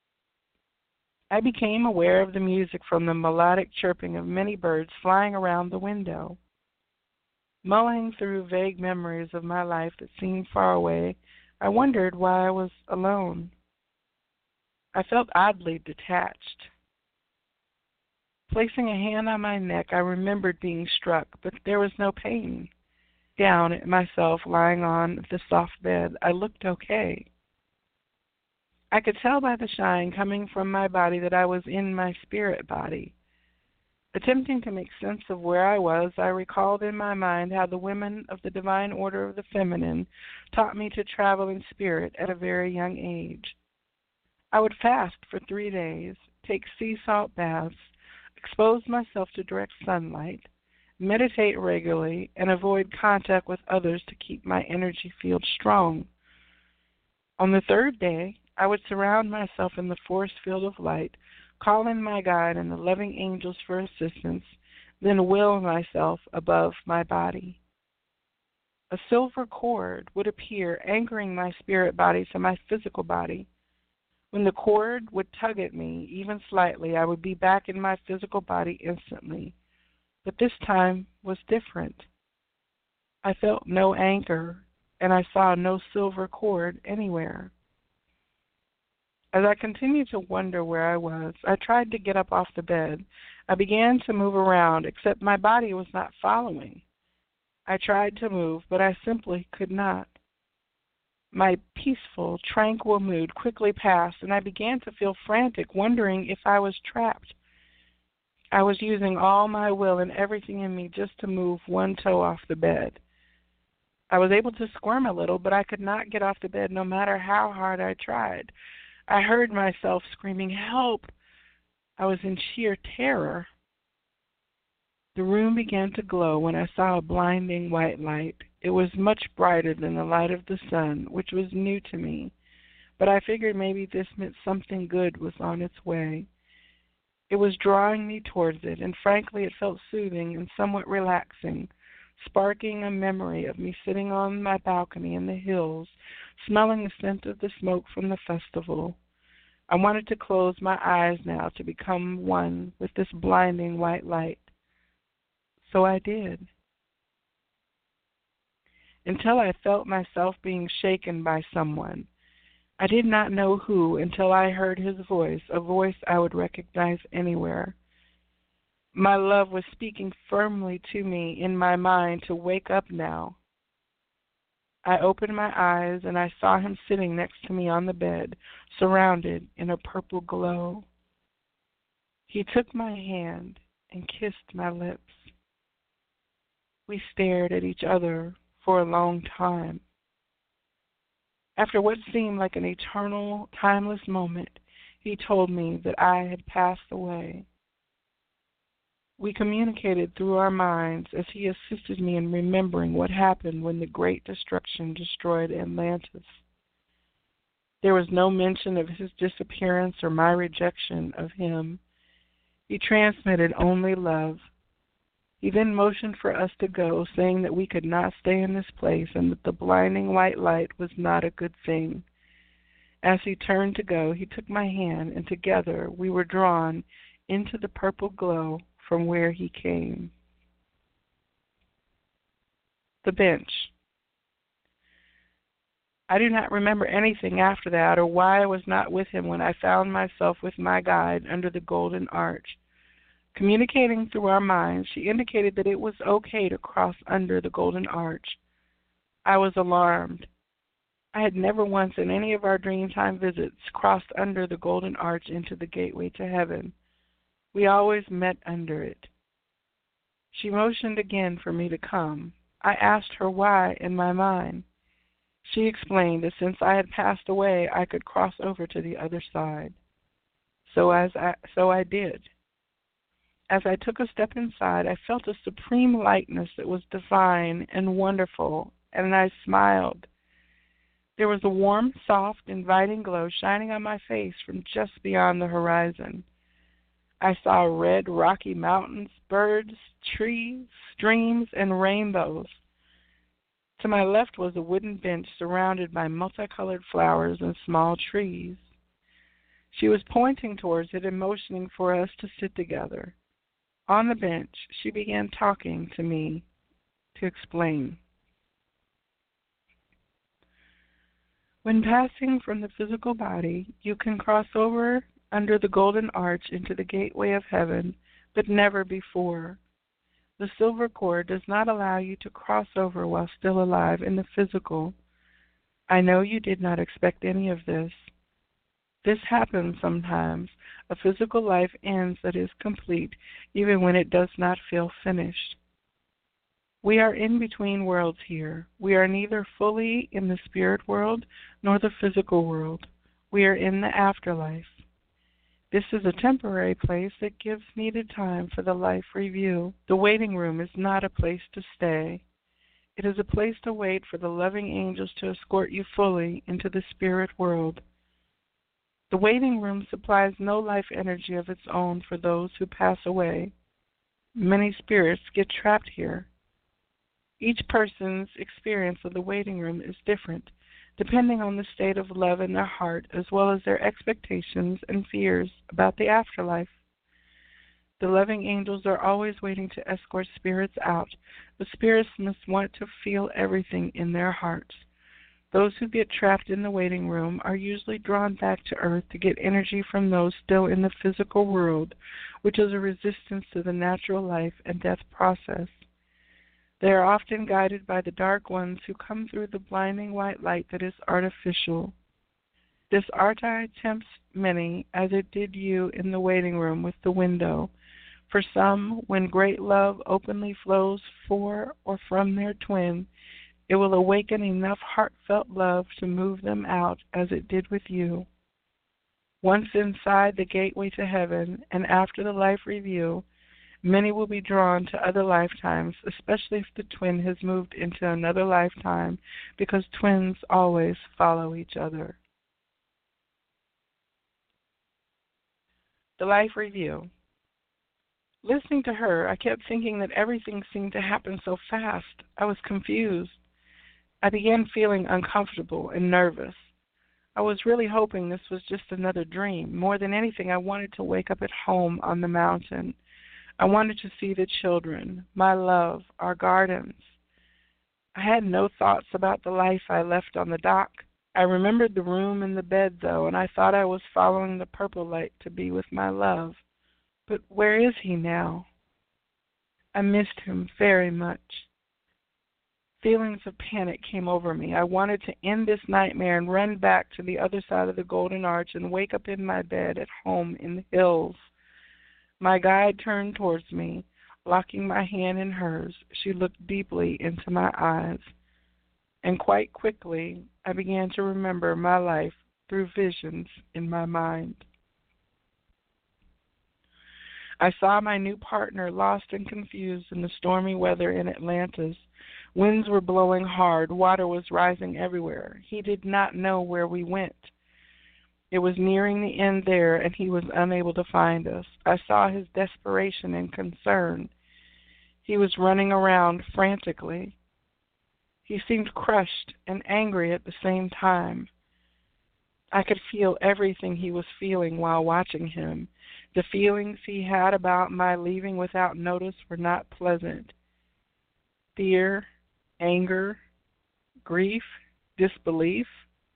I became aware of the music from the melodic chirping of many birds flying around the window. Mulling through vague memories of my life that seemed far away, I wondered why I was alone. I felt oddly detached. Placing a hand on my neck, I remembered being struck, but there was no pain. Down at myself lying on the soft bed, I looked okay. I could tell by the shine coming from my body that I was in my spirit body. Attempting to make sense of where I was, I recalled in my mind how the women of the Divine Order of the Feminine taught me to travel in spirit at a very young age. I would fast for three days, take sea salt baths, expose myself to direct sunlight, meditate regularly, and avoid contact with others to keep my energy field strong. On the third day, I would surround myself in the force field of light, call in my guide and the loving angels for assistance, then will myself above my body. A silver cord would appear, anchoring my spirit body to my physical body. When the cord would tug at me, even slightly, I would be back in my physical body instantly. But this time was different. I felt no anchor, and I saw no silver cord anywhere. As I continued to wonder where I was, I tried to get up off the bed. I began to move around, except my body was not following. I tried to move, but I simply could not. My peaceful, tranquil mood quickly passed, and I began to feel frantic, wondering if I was trapped. I was using all my will and everything in me just to move one toe off the bed. I was able to squirm a little, but I could not get off the bed no matter how hard I tried. I heard myself screaming, "Help!" I was in sheer terror. The room began to glow when I saw a blinding white light. It was much brighter than the light of the sun, which was new to me, but I figured maybe this meant something good was on its way. It was drawing me towards it, and frankly it felt soothing and somewhat relaxing, sparking a memory of me sitting on my balcony in the hills, smelling the scent of the smoke from the festival. I wanted to close my eyes now to become one with this blinding white light. So I did. Until I felt myself being shaken by someone. I did not know who until I heard his voice, a voice I would recognize anywhere. My love was speaking firmly to me in my mind to wake up now. I opened my eyes and I saw him sitting next to me on the bed, surrounded in a purple glow. He took my hand and kissed my lips. We stared at each other for a long time. After what seemed like an eternal, timeless moment, he told me that I had passed away. We communicated through our minds as he assisted me in remembering what happened when the Great Destruction destroyed Atlantis. There was no mention of his disappearance or my rejection of him. He transmitted only love. He then motioned for us to go, saying that we could not stay in this place and that the blinding white light was not a good thing. As he turned to go, he took my hand, and together we were drawn into the purple glow from where he came. The bench. I do not remember anything after that or why I was not with him when I found myself with my guide under the golden arch. Communicating through our minds, she indicated that it was okay to cross under the golden arch. I was alarmed. I had never once in any of our Dreamtime visits crossed under the golden arch into the gateway to heaven. We always met under it. She motioned again for me to come. I asked her why in my mind. She explained that since I had passed away, I could cross over to the other side. So as I, so I did. As I took a step inside, I felt a supreme lightness that was divine and wonderful, and I smiled. There was a warm, soft, inviting glow shining on my face from just beyond the horizon. I saw red, rocky mountains, birds, trees, streams, and rainbows. To my left was a wooden bench surrounded by multicolored flowers and small trees. She was pointing towards it and motioning for us to sit together. On the bench, she began talking to me to explain. When passing from the physical body, you can cross over under the golden arch into the gateway of heaven, but never before. The silver cord does not allow you to cross over while still alive in the physical. I know you did not expect any of this. This happens sometimes. A physical life ends that is complete, even when it does not feel finished. We are in between worlds here. We are neither fully in the spirit world nor the physical world. We are in the afterlife. This is a temporary place that gives needed time for the life review. The waiting room is not a place to stay. It is a place to wait for the loving angels to escort you fully into the spirit world. The waiting room supplies no life energy of its own for those who pass away. Many spirits get trapped here. Each person's experience of the waiting room is different, depending on the state of love in their heart, as well as their expectations and fears about the afterlife. The loving angels are always waiting to escort spirits out, but spirits must want to feel everything in their hearts. Those who get trapped in the waiting room are usually drawn back to earth to get energy from those still in the physical world, which is a resistance to the natural life and death process. They are often guided by the dark ones who come through the blinding white light that is artificial. This arti tempts many, as it did you in the waiting room with the window. For some, when great love openly flows for or from their twin, it will awaken enough heartfelt love to move them out, as it did with you. Once inside the gateway to heaven, and after the life review, many will be drawn to other lifetimes, especially if the twin has moved into another lifetime, because twins always follow each other. The life review. Listening to her, I kept thinking that everything seemed to happen so fast. I was confused. I began feeling uncomfortable and nervous. I was really hoping this was just another dream. More than anything, I wanted to wake up at home on the mountain. I wanted to see the children, my love, our gardens. I had no thoughts about the life I left on the dock. I remembered the room and the bed, though, and I thought I was following the purple light to be with my love. But where is he now? I missed him very much. Feelings of panic came over me. I wanted to end this nightmare and run back to the other side of the Golden Arch and wake up in my bed at home in the hills. My guide turned towards me, locking my hand in hers. She looked deeply into my eyes. And quite quickly, I began to remember my life through visions in my mind. I saw my new partner lost and confused in the stormy weather in Atlantis. Winds were blowing hard. Water was rising everywhere. He did not know where we went. It was nearing the end there, and he was unable to find us. I saw his desperation and concern. He was running around frantically. He seemed crushed and angry at the same time. I could feel everything he was feeling while watching him. The feelings he had about my leaving without notice were not pleasant. Fear, anger, grief, disbelief.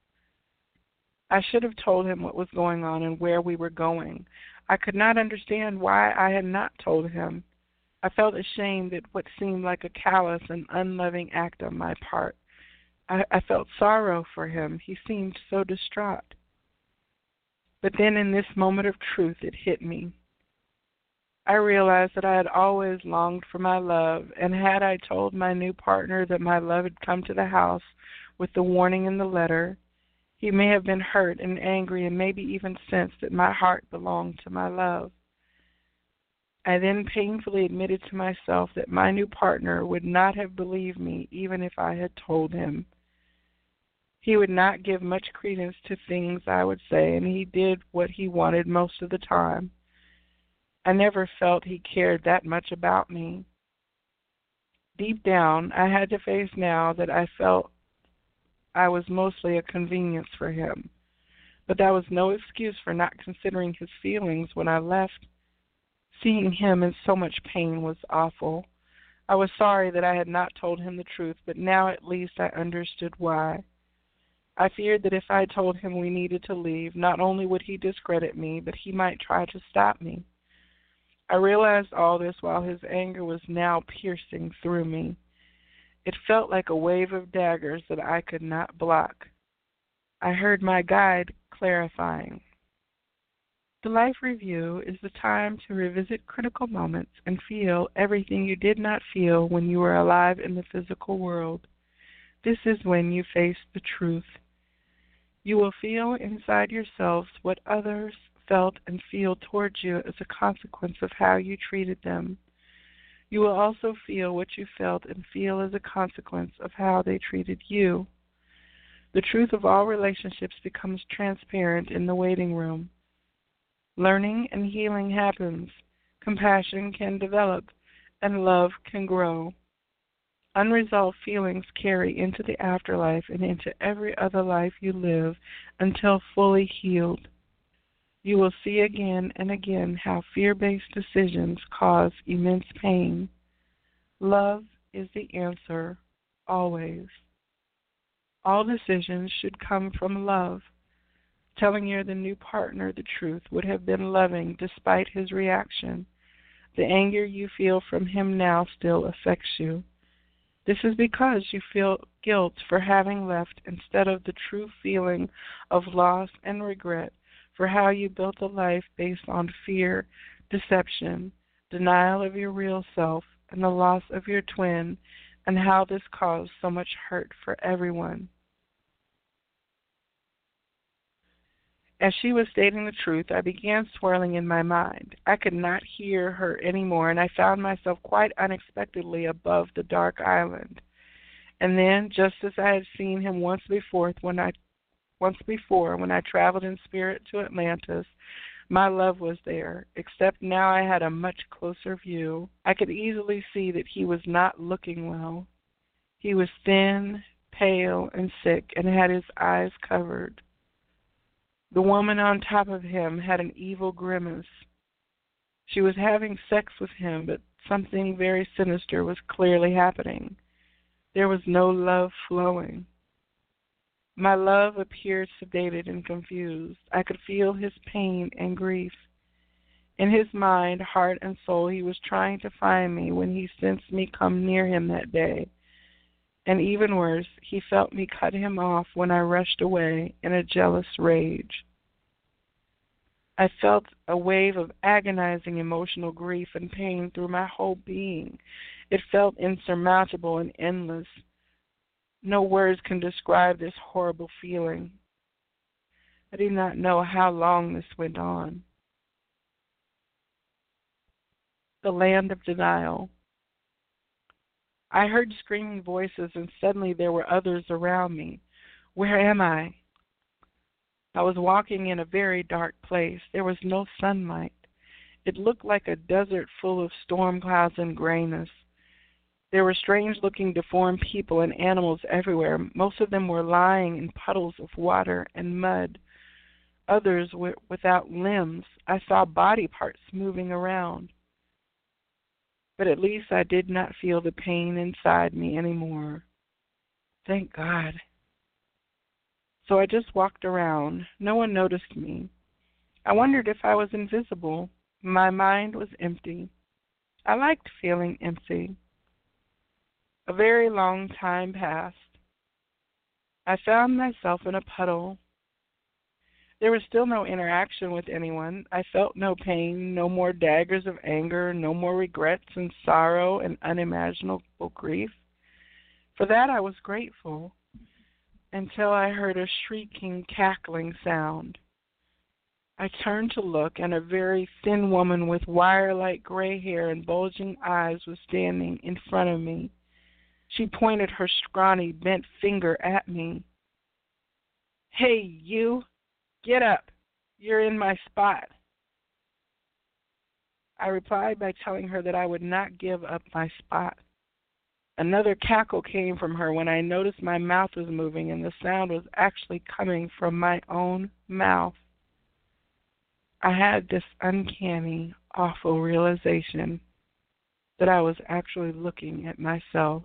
I should have told him what was going on and where we were going. I could not understand why I had not told him. I felt ashamed at what seemed like a callous and unloving act on my part. I, I felt sorrow for him. He seemed so distraught. But then in this moment of truth, it hit me. I realized that I had always longed for my love, and had I told my new partner that my love had come to the house with the warning in the letter, he may have been hurt and angry and maybe even sensed that my heart belonged to my love. I then painfully admitted to myself that my new partner would not have believed me even if I had told him. He would not give much credence to things I would say, and he did what he wanted most of the time. I never felt he cared that much about me. Deep down, I had to face now that I felt I was mostly a convenience for him. But that was no excuse for not considering his feelings when I left. Seeing him in so much pain was awful. I was sorry that I had not told him the truth, but now at least I understood why. I feared that if I told him we needed to leave, not only would he discredit me, but he might try to stop me. I realized all this while his anger was now piercing through me. It felt like a wave of daggers that I could not block. I heard my guide clarifying. The Life Review is the time to revisit critical moments and feel everything you did not feel when you were alive in the physical world. This is when you face the truth. You will feel inside yourselves what others felt and feel towards you as a consequence of how you treated them. You will also feel what you felt and feel as a consequence of how they treated you. The truth of all relationships becomes transparent in the waiting room. Learning and healing happens. Compassion can develop, and love can grow. Unresolved feelings carry into the afterlife and into every other life you live until fully healed. You will see again and again how fear-based decisions cause immense pain. Love is the answer, always. All decisions should come from love. Telling your the new partner the truth would have been loving despite his reaction. The anger you feel from him now still affects you. This is because you feel guilt for having left instead of the true feeling of loss and regret for how you built a life based on fear, deception, denial of your real self, and the loss of your twin, and how this caused so much hurt for everyone. As she was stating the truth, I began swirling in my mind. I could not hear her anymore, and I found myself quite unexpectedly above the dark island. And then, just as I had seen him once before when I once before when I traveled in spirit to Atlantis, my love was there, except now I had a much closer view. I could easily see that he was not looking well. He was thin, pale, and sick, and had his eyes covered. The woman on top of him had an evil grimace. She was having sex with him, but something very sinister was clearly happening. There was no love flowing. My love appeared sedated and confused. I could feel his pain and grief. In his mind, heart, and soul, he was trying to find me when he sensed me come near him that day. And even worse, he felt me cut him off when I rushed away in a jealous rage. I felt a wave of agonizing emotional grief and pain through my whole being. It felt insurmountable and endless. No words can describe this horrible feeling. I do not know how long this went on. The land of denial. I heard screaming voices, and suddenly there were others around me. Where am I? I was walking in a very dark place. There was no sunlight. It looked like a desert full of storm clouds and grayness. There were strange-looking deformed people and animals everywhere. Most of them were lying in puddles of water and mud. Others were without limbs. I saw body parts moving around. But at least I did not feel the pain inside me anymore. Thank God. So I just walked around. No one noticed me. I wondered if I was invisible. My mind was empty. I liked feeling empty. A very long time passed. I found myself in a puddle. There was still no interaction with anyone. I felt no pain, no more daggers of anger, no more regrets and sorrow and unimaginable grief. For that I was grateful, until I heard a shrieking, cackling sound. I turned to look, and a very thin woman with wire-like gray hair and bulging eyes was standing in front of me. She pointed her scrawny, bent finger at me. "Hey, you! Get up! You're in my spot." I replied by telling her that I would not give up my spot. Another cackle came from her when I noticed my mouth was moving, and the sound was actually coming from my own mouth. I had this uncanny, awful realization that I was actually looking at myself.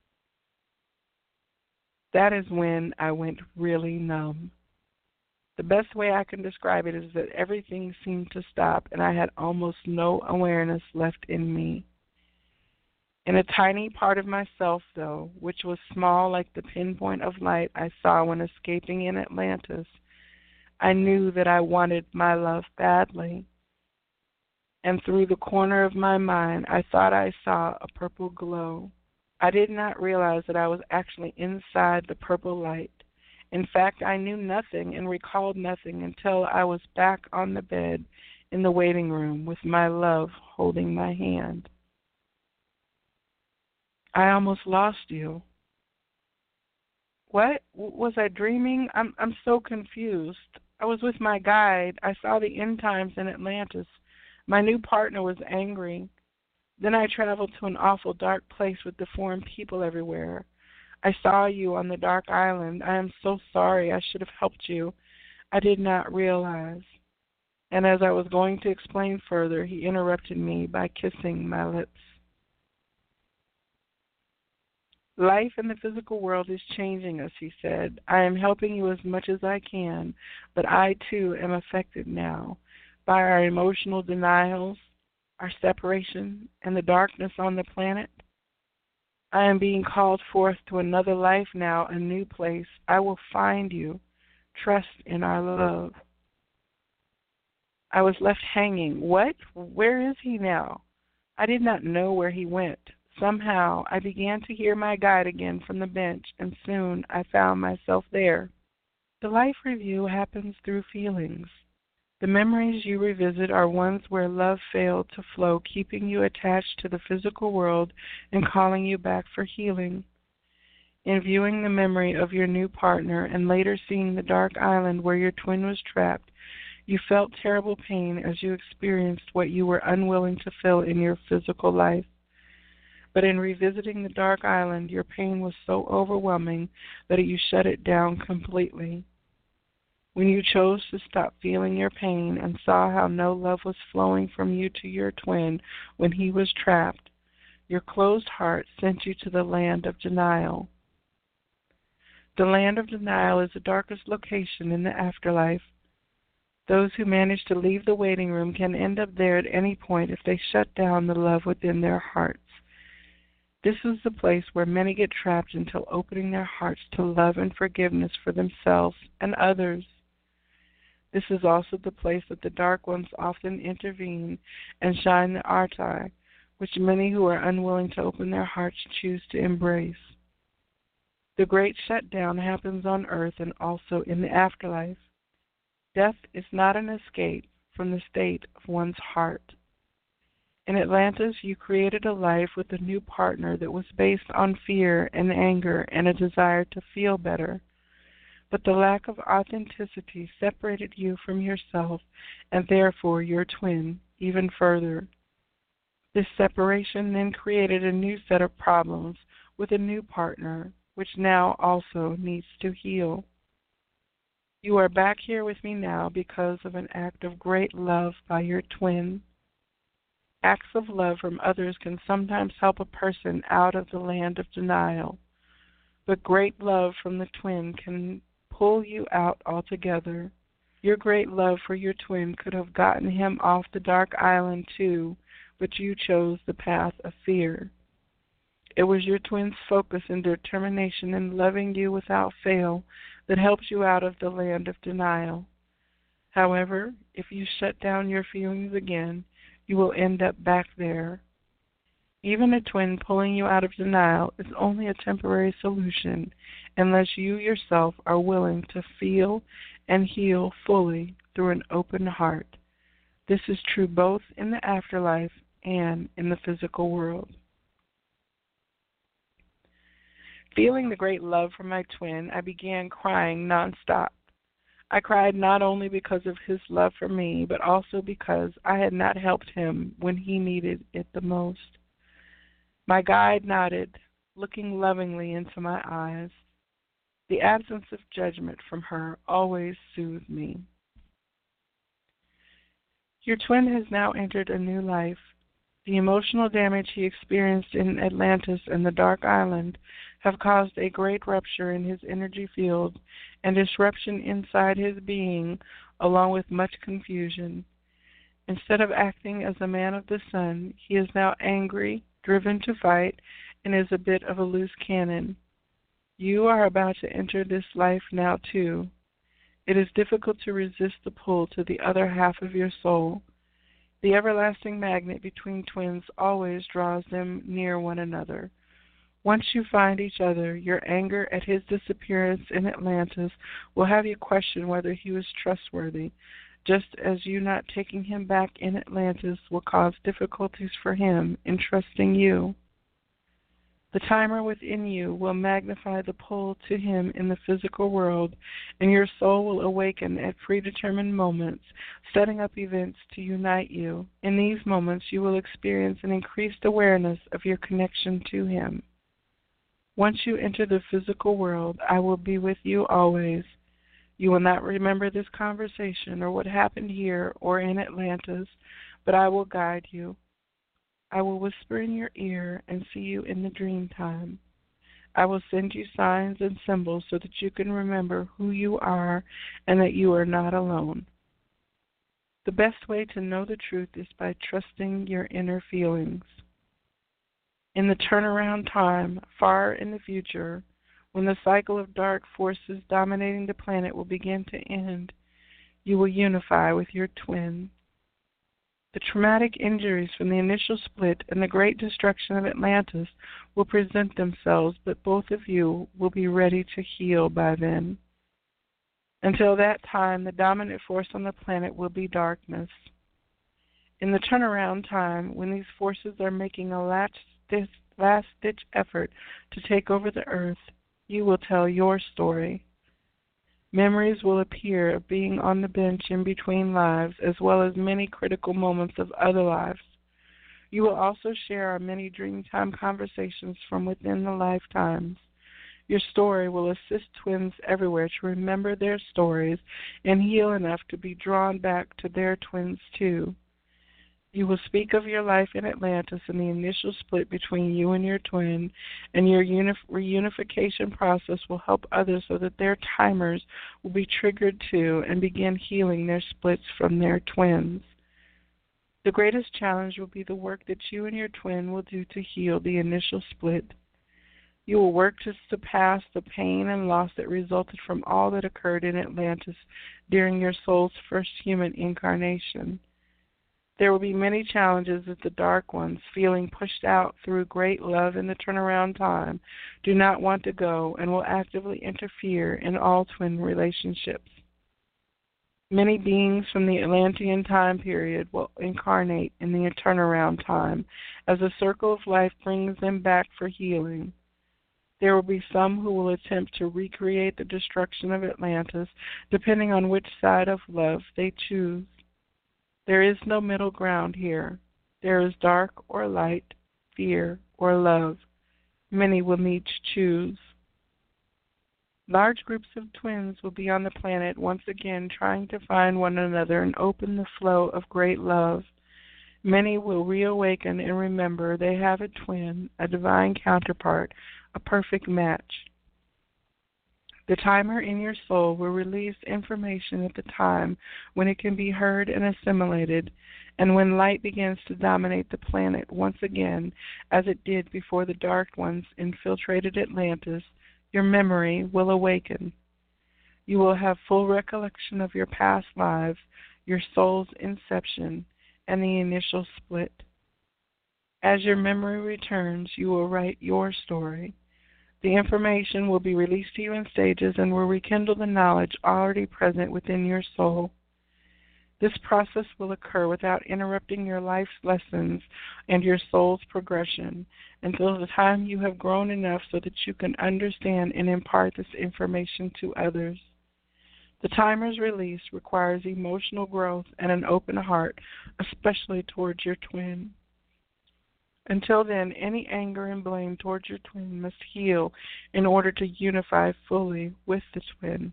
That is when I went really numb. The best way I can describe it is that everything seemed to stop, and I had almost no awareness left in me. In a tiny part of myself, though, which was small like the pinpoint of light I saw when escaping in Atlantis, I knew that I wanted my love badly. And through the corner of my mind, I thought I saw a purple glow. I did not realize that I was actually inside the purple light. In fact, I knew nothing and recalled nothing until I was back on the bed in the waiting room with my love holding my hand. I almost lost you. What? Was I dreaming? I'm I'm so confused. I was with my guide. I saw the end times in Atlantis. My new partner was angry. Then I traveled to an awful dark place with deformed people everywhere. I saw you on the dark island. I am so sorry. I should have helped you. I did not realize. And as I was going to explain further, he interrupted me by kissing my lips. Life in the physical world is changing us, he said. I am helping you as much as I can, but I too am affected now by our emotional denials, our separation, and the darkness on the planet. I am being called forth to another life now, a new place. I will find you. Trust in our love. I was left hanging. What? Where is he now? I did not know where he went. Somehow I began to hear my guide again from the bench, and soon I found myself there. The life review happens through feelings. The memories you revisit are ones where love failed to flow, keeping you attached to the physical world and calling you back for healing. In viewing the memory of your new partner and later seeing the dark island where your twin was trapped, you felt terrible pain as you experienced what you were unwilling to feel in your physical life. But in revisiting the dark island, your pain was so overwhelming that you shut it down completely. When you chose to stop feeling your pain and saw how no love was flowing from you to your twin when he was trapped, your closed heart sent you to the land of denial. The land of denial is the darkest location in the afterlife. Those who manage to leave the waiting room can end up there at any point if they shut down the love within their hearts. This is the place where many get trapped until opening their hearts to love and forgiveness for themselves and others. This is also the place that the dark ones often intervene and shine the artai, which many who are unwilling to open their hearts choose to embrace. The great shutdown happens on earth and also in the afterlife. Death is not an escape from the state of one's heart. In Atlantis, you created a life with a new partner that was based on fear and anger and a desire to feel better. But the lack of authenticity separated you from yourself and therefore your twin even further. This separation then created a new set of problems with a new partner, which now also needs to heal. You are back here with me now because of an act of great love by your twin. Acts of love from others can sometimes help a person out of the land of denial, but great love from the twin can pull you out altogether. Your great love for your twin could have gotten him off the dark island too, but you chose the path of fear. It was your twin's focus and determination in loving you without fail that helped you out of the land of denial. However, if you shut down your feelings again, you will end up back there. Even a twin pulling you out of denial is only a temporary solution unless you yourself are willing to feel and heal fully through an open heart. This is true both in the afterlife and in the physical world. Feeling the great love from my twin, I began crying nonstop. I cried not only because of his love for me, but also because I had not helped him when he needed it the most. My guide nodded, looking lovingly into my eyes. The absence of judgment from her always soothed me. Your twin has now entered a new life. The emotional damage he experienced in Atlantis and the Dark Island have caused a great rupture in his energy field and disruption inside his being, along with much confusion. Instead of acting as a man of the sun, he is now angry, driven to fight, and is a bit of a loose cannon. You are about to enter this life now, too. It is difficult to resist the pull to the other half of your soul. The everlasting magnet between twins always draws them near one another. Once you find each other, your anger at his disappearance in Atlantis will have you question whether he was trustworthy, just as you not taking him back in Atlantis will cause difficulties for him in trusting you. The timer within you will magnify the pull to him in the physical world, and your soul will awaken at predetermined moments, setting up events to unite you. In these moments, you will experience an increased awareness of your connection to him. Once you enter the physical world, I will be with you always. You will not remember this conversation or what happened here or in Atlantis, but I will guide you. I will whisper in your ear and see you in the dream time. I will send you signs and symbols so that you can remember who you are and that you are not alone. The best way to know the truth is by trusting your inner feelings. In the turnaround time, far in the future, when the cycle of dark forces dominating the planet will begin to end, you will unify with your twin. The traumatic injuries from the initial split and the great destruction of Atlantis will present themselves, but both of you will be ready to heal by then. Until that time, the dominant force on the planet will be darkness. In the turnaround time, when these forces are making a last-ditch last-ditch effort to take over the earth, you will tell your story. Memories will appear of being on the bench in between lives, as well as many critical moments of other lives. You will also share our many Dreamtime conversations from within the lifetimes. Your story will assist twins everywhere to remember their stories and heal enough to be drawn back to their twins too. You will speak of your life in Atlantis and the initial split between you and your twin, and your unif- reunification process will help others so that their timers will be triggered too and begin healing their splits from their twins. The greatest challenge will be the work that you and your twin will do to heal the initial split. You will work to surpass the pain and loss that resulted from all that occurred in Atlantis during your soul's first human incarnation. There will be many challenges that the Dark Ones, feeling pushed out through great love in the turnaround time, do not want to go and will actively interfere in all twin relationships. Many beings from the Atlantean time period will incarnate in the turnaround time as the circle of life brings them back for healing. There will be some who will attempt to recreate the destruction of Atlantis, depending on which side of love they choose. There is no middle ground here. There is dark or light, fear or love. Many will need to choose. Large groups of twins will be on the planet once again trying to find one another and open the flow of great love. Many will reawaken and remember they have a twin, a divine counterpart, a perfect match. The timer in your soul will release information at the time when it can be heard and assimilated, and when light begins to dominate the planet once again, as it did before the Dark Ones infiltrated Atlantis, your memory will awaken. You will have full recollection of your past lives, your soul's inception, and the initial split. As your memory returns, you will write your story. The information will be released to you in stages and will rekindle the knowledge already present within your soul. This process will occur without interrupting your life's lessons and your soul's progression until the time you have grown enough so that you can understand and impart this information to others. The timer's release requires emotional growth and an open heart, especially towards your twin. Until then, any anger and blame towards your twin must heal in order to unify fully with the twin.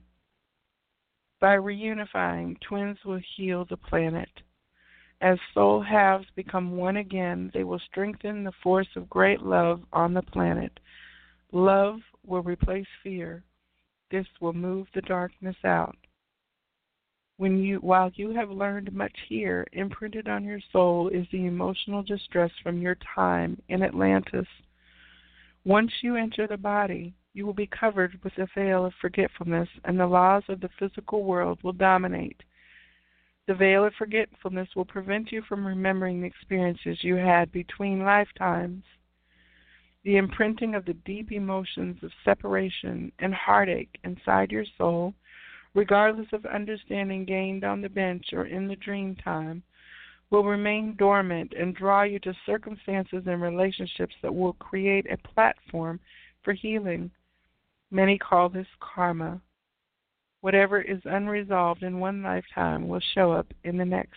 By reunifying, twins will heal the planet. As soul halves become one again, they will strengthen the force of great love on the planet. Love will replace fear. This will move the darkness out. When you, while you have learned much here, imprinted on your soul is the emotional distress from your time in Atlantis. Once you enter the body, you will be covered with a veil of forgetfulness, and the laws of the physical world will dominate. The veil of forgetfulness will prevent you from remembering the experiences you had between lifetimes. The imprinting of the deep emotions of separation and heartache inside your soul, regardless of understanding gained on the bench or in the dream time, will remain dormant and draw you to circumstances and relationships that will create a platform for healing. Many call this karma. Whatever is unresolved in one lifetime will show up in the next.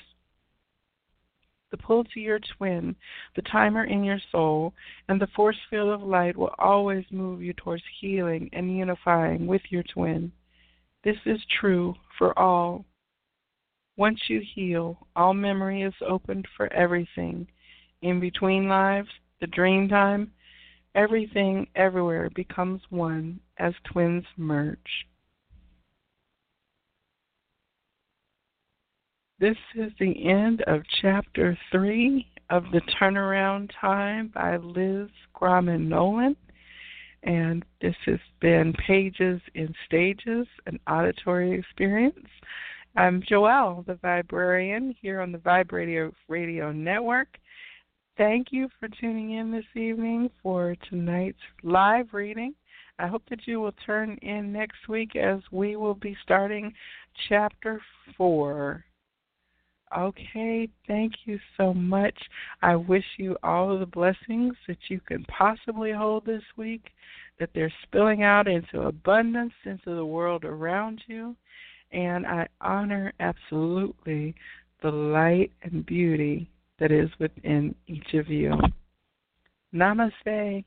The pull to your twin, the timer in your soul, and the force field of light will always move you towards healing and unifying with your twin. This is true for all. Once you heal, all memory is opened for everything. In between lives, the dream time, everything everywhere becomes one as twins merge. This is the end of Chapter three of The Turnaround Time by Liz Graham Nolan. And this has been Pages in Stages, an auditory experience. I'm Joelle, the Vibrarian, here on the Vibe Radio, Radio Network. Thank you for tuning in this evening for tonight's live reading. I hope that you will turn in next week as we will be starting Chapter four. Okay, thank you so much. I wish you all of the blessings that you can possibly hold this week, that they're spilling out into abundance into the world around you. And I honor absolutely the light and beauty that is within each of you. Namaste.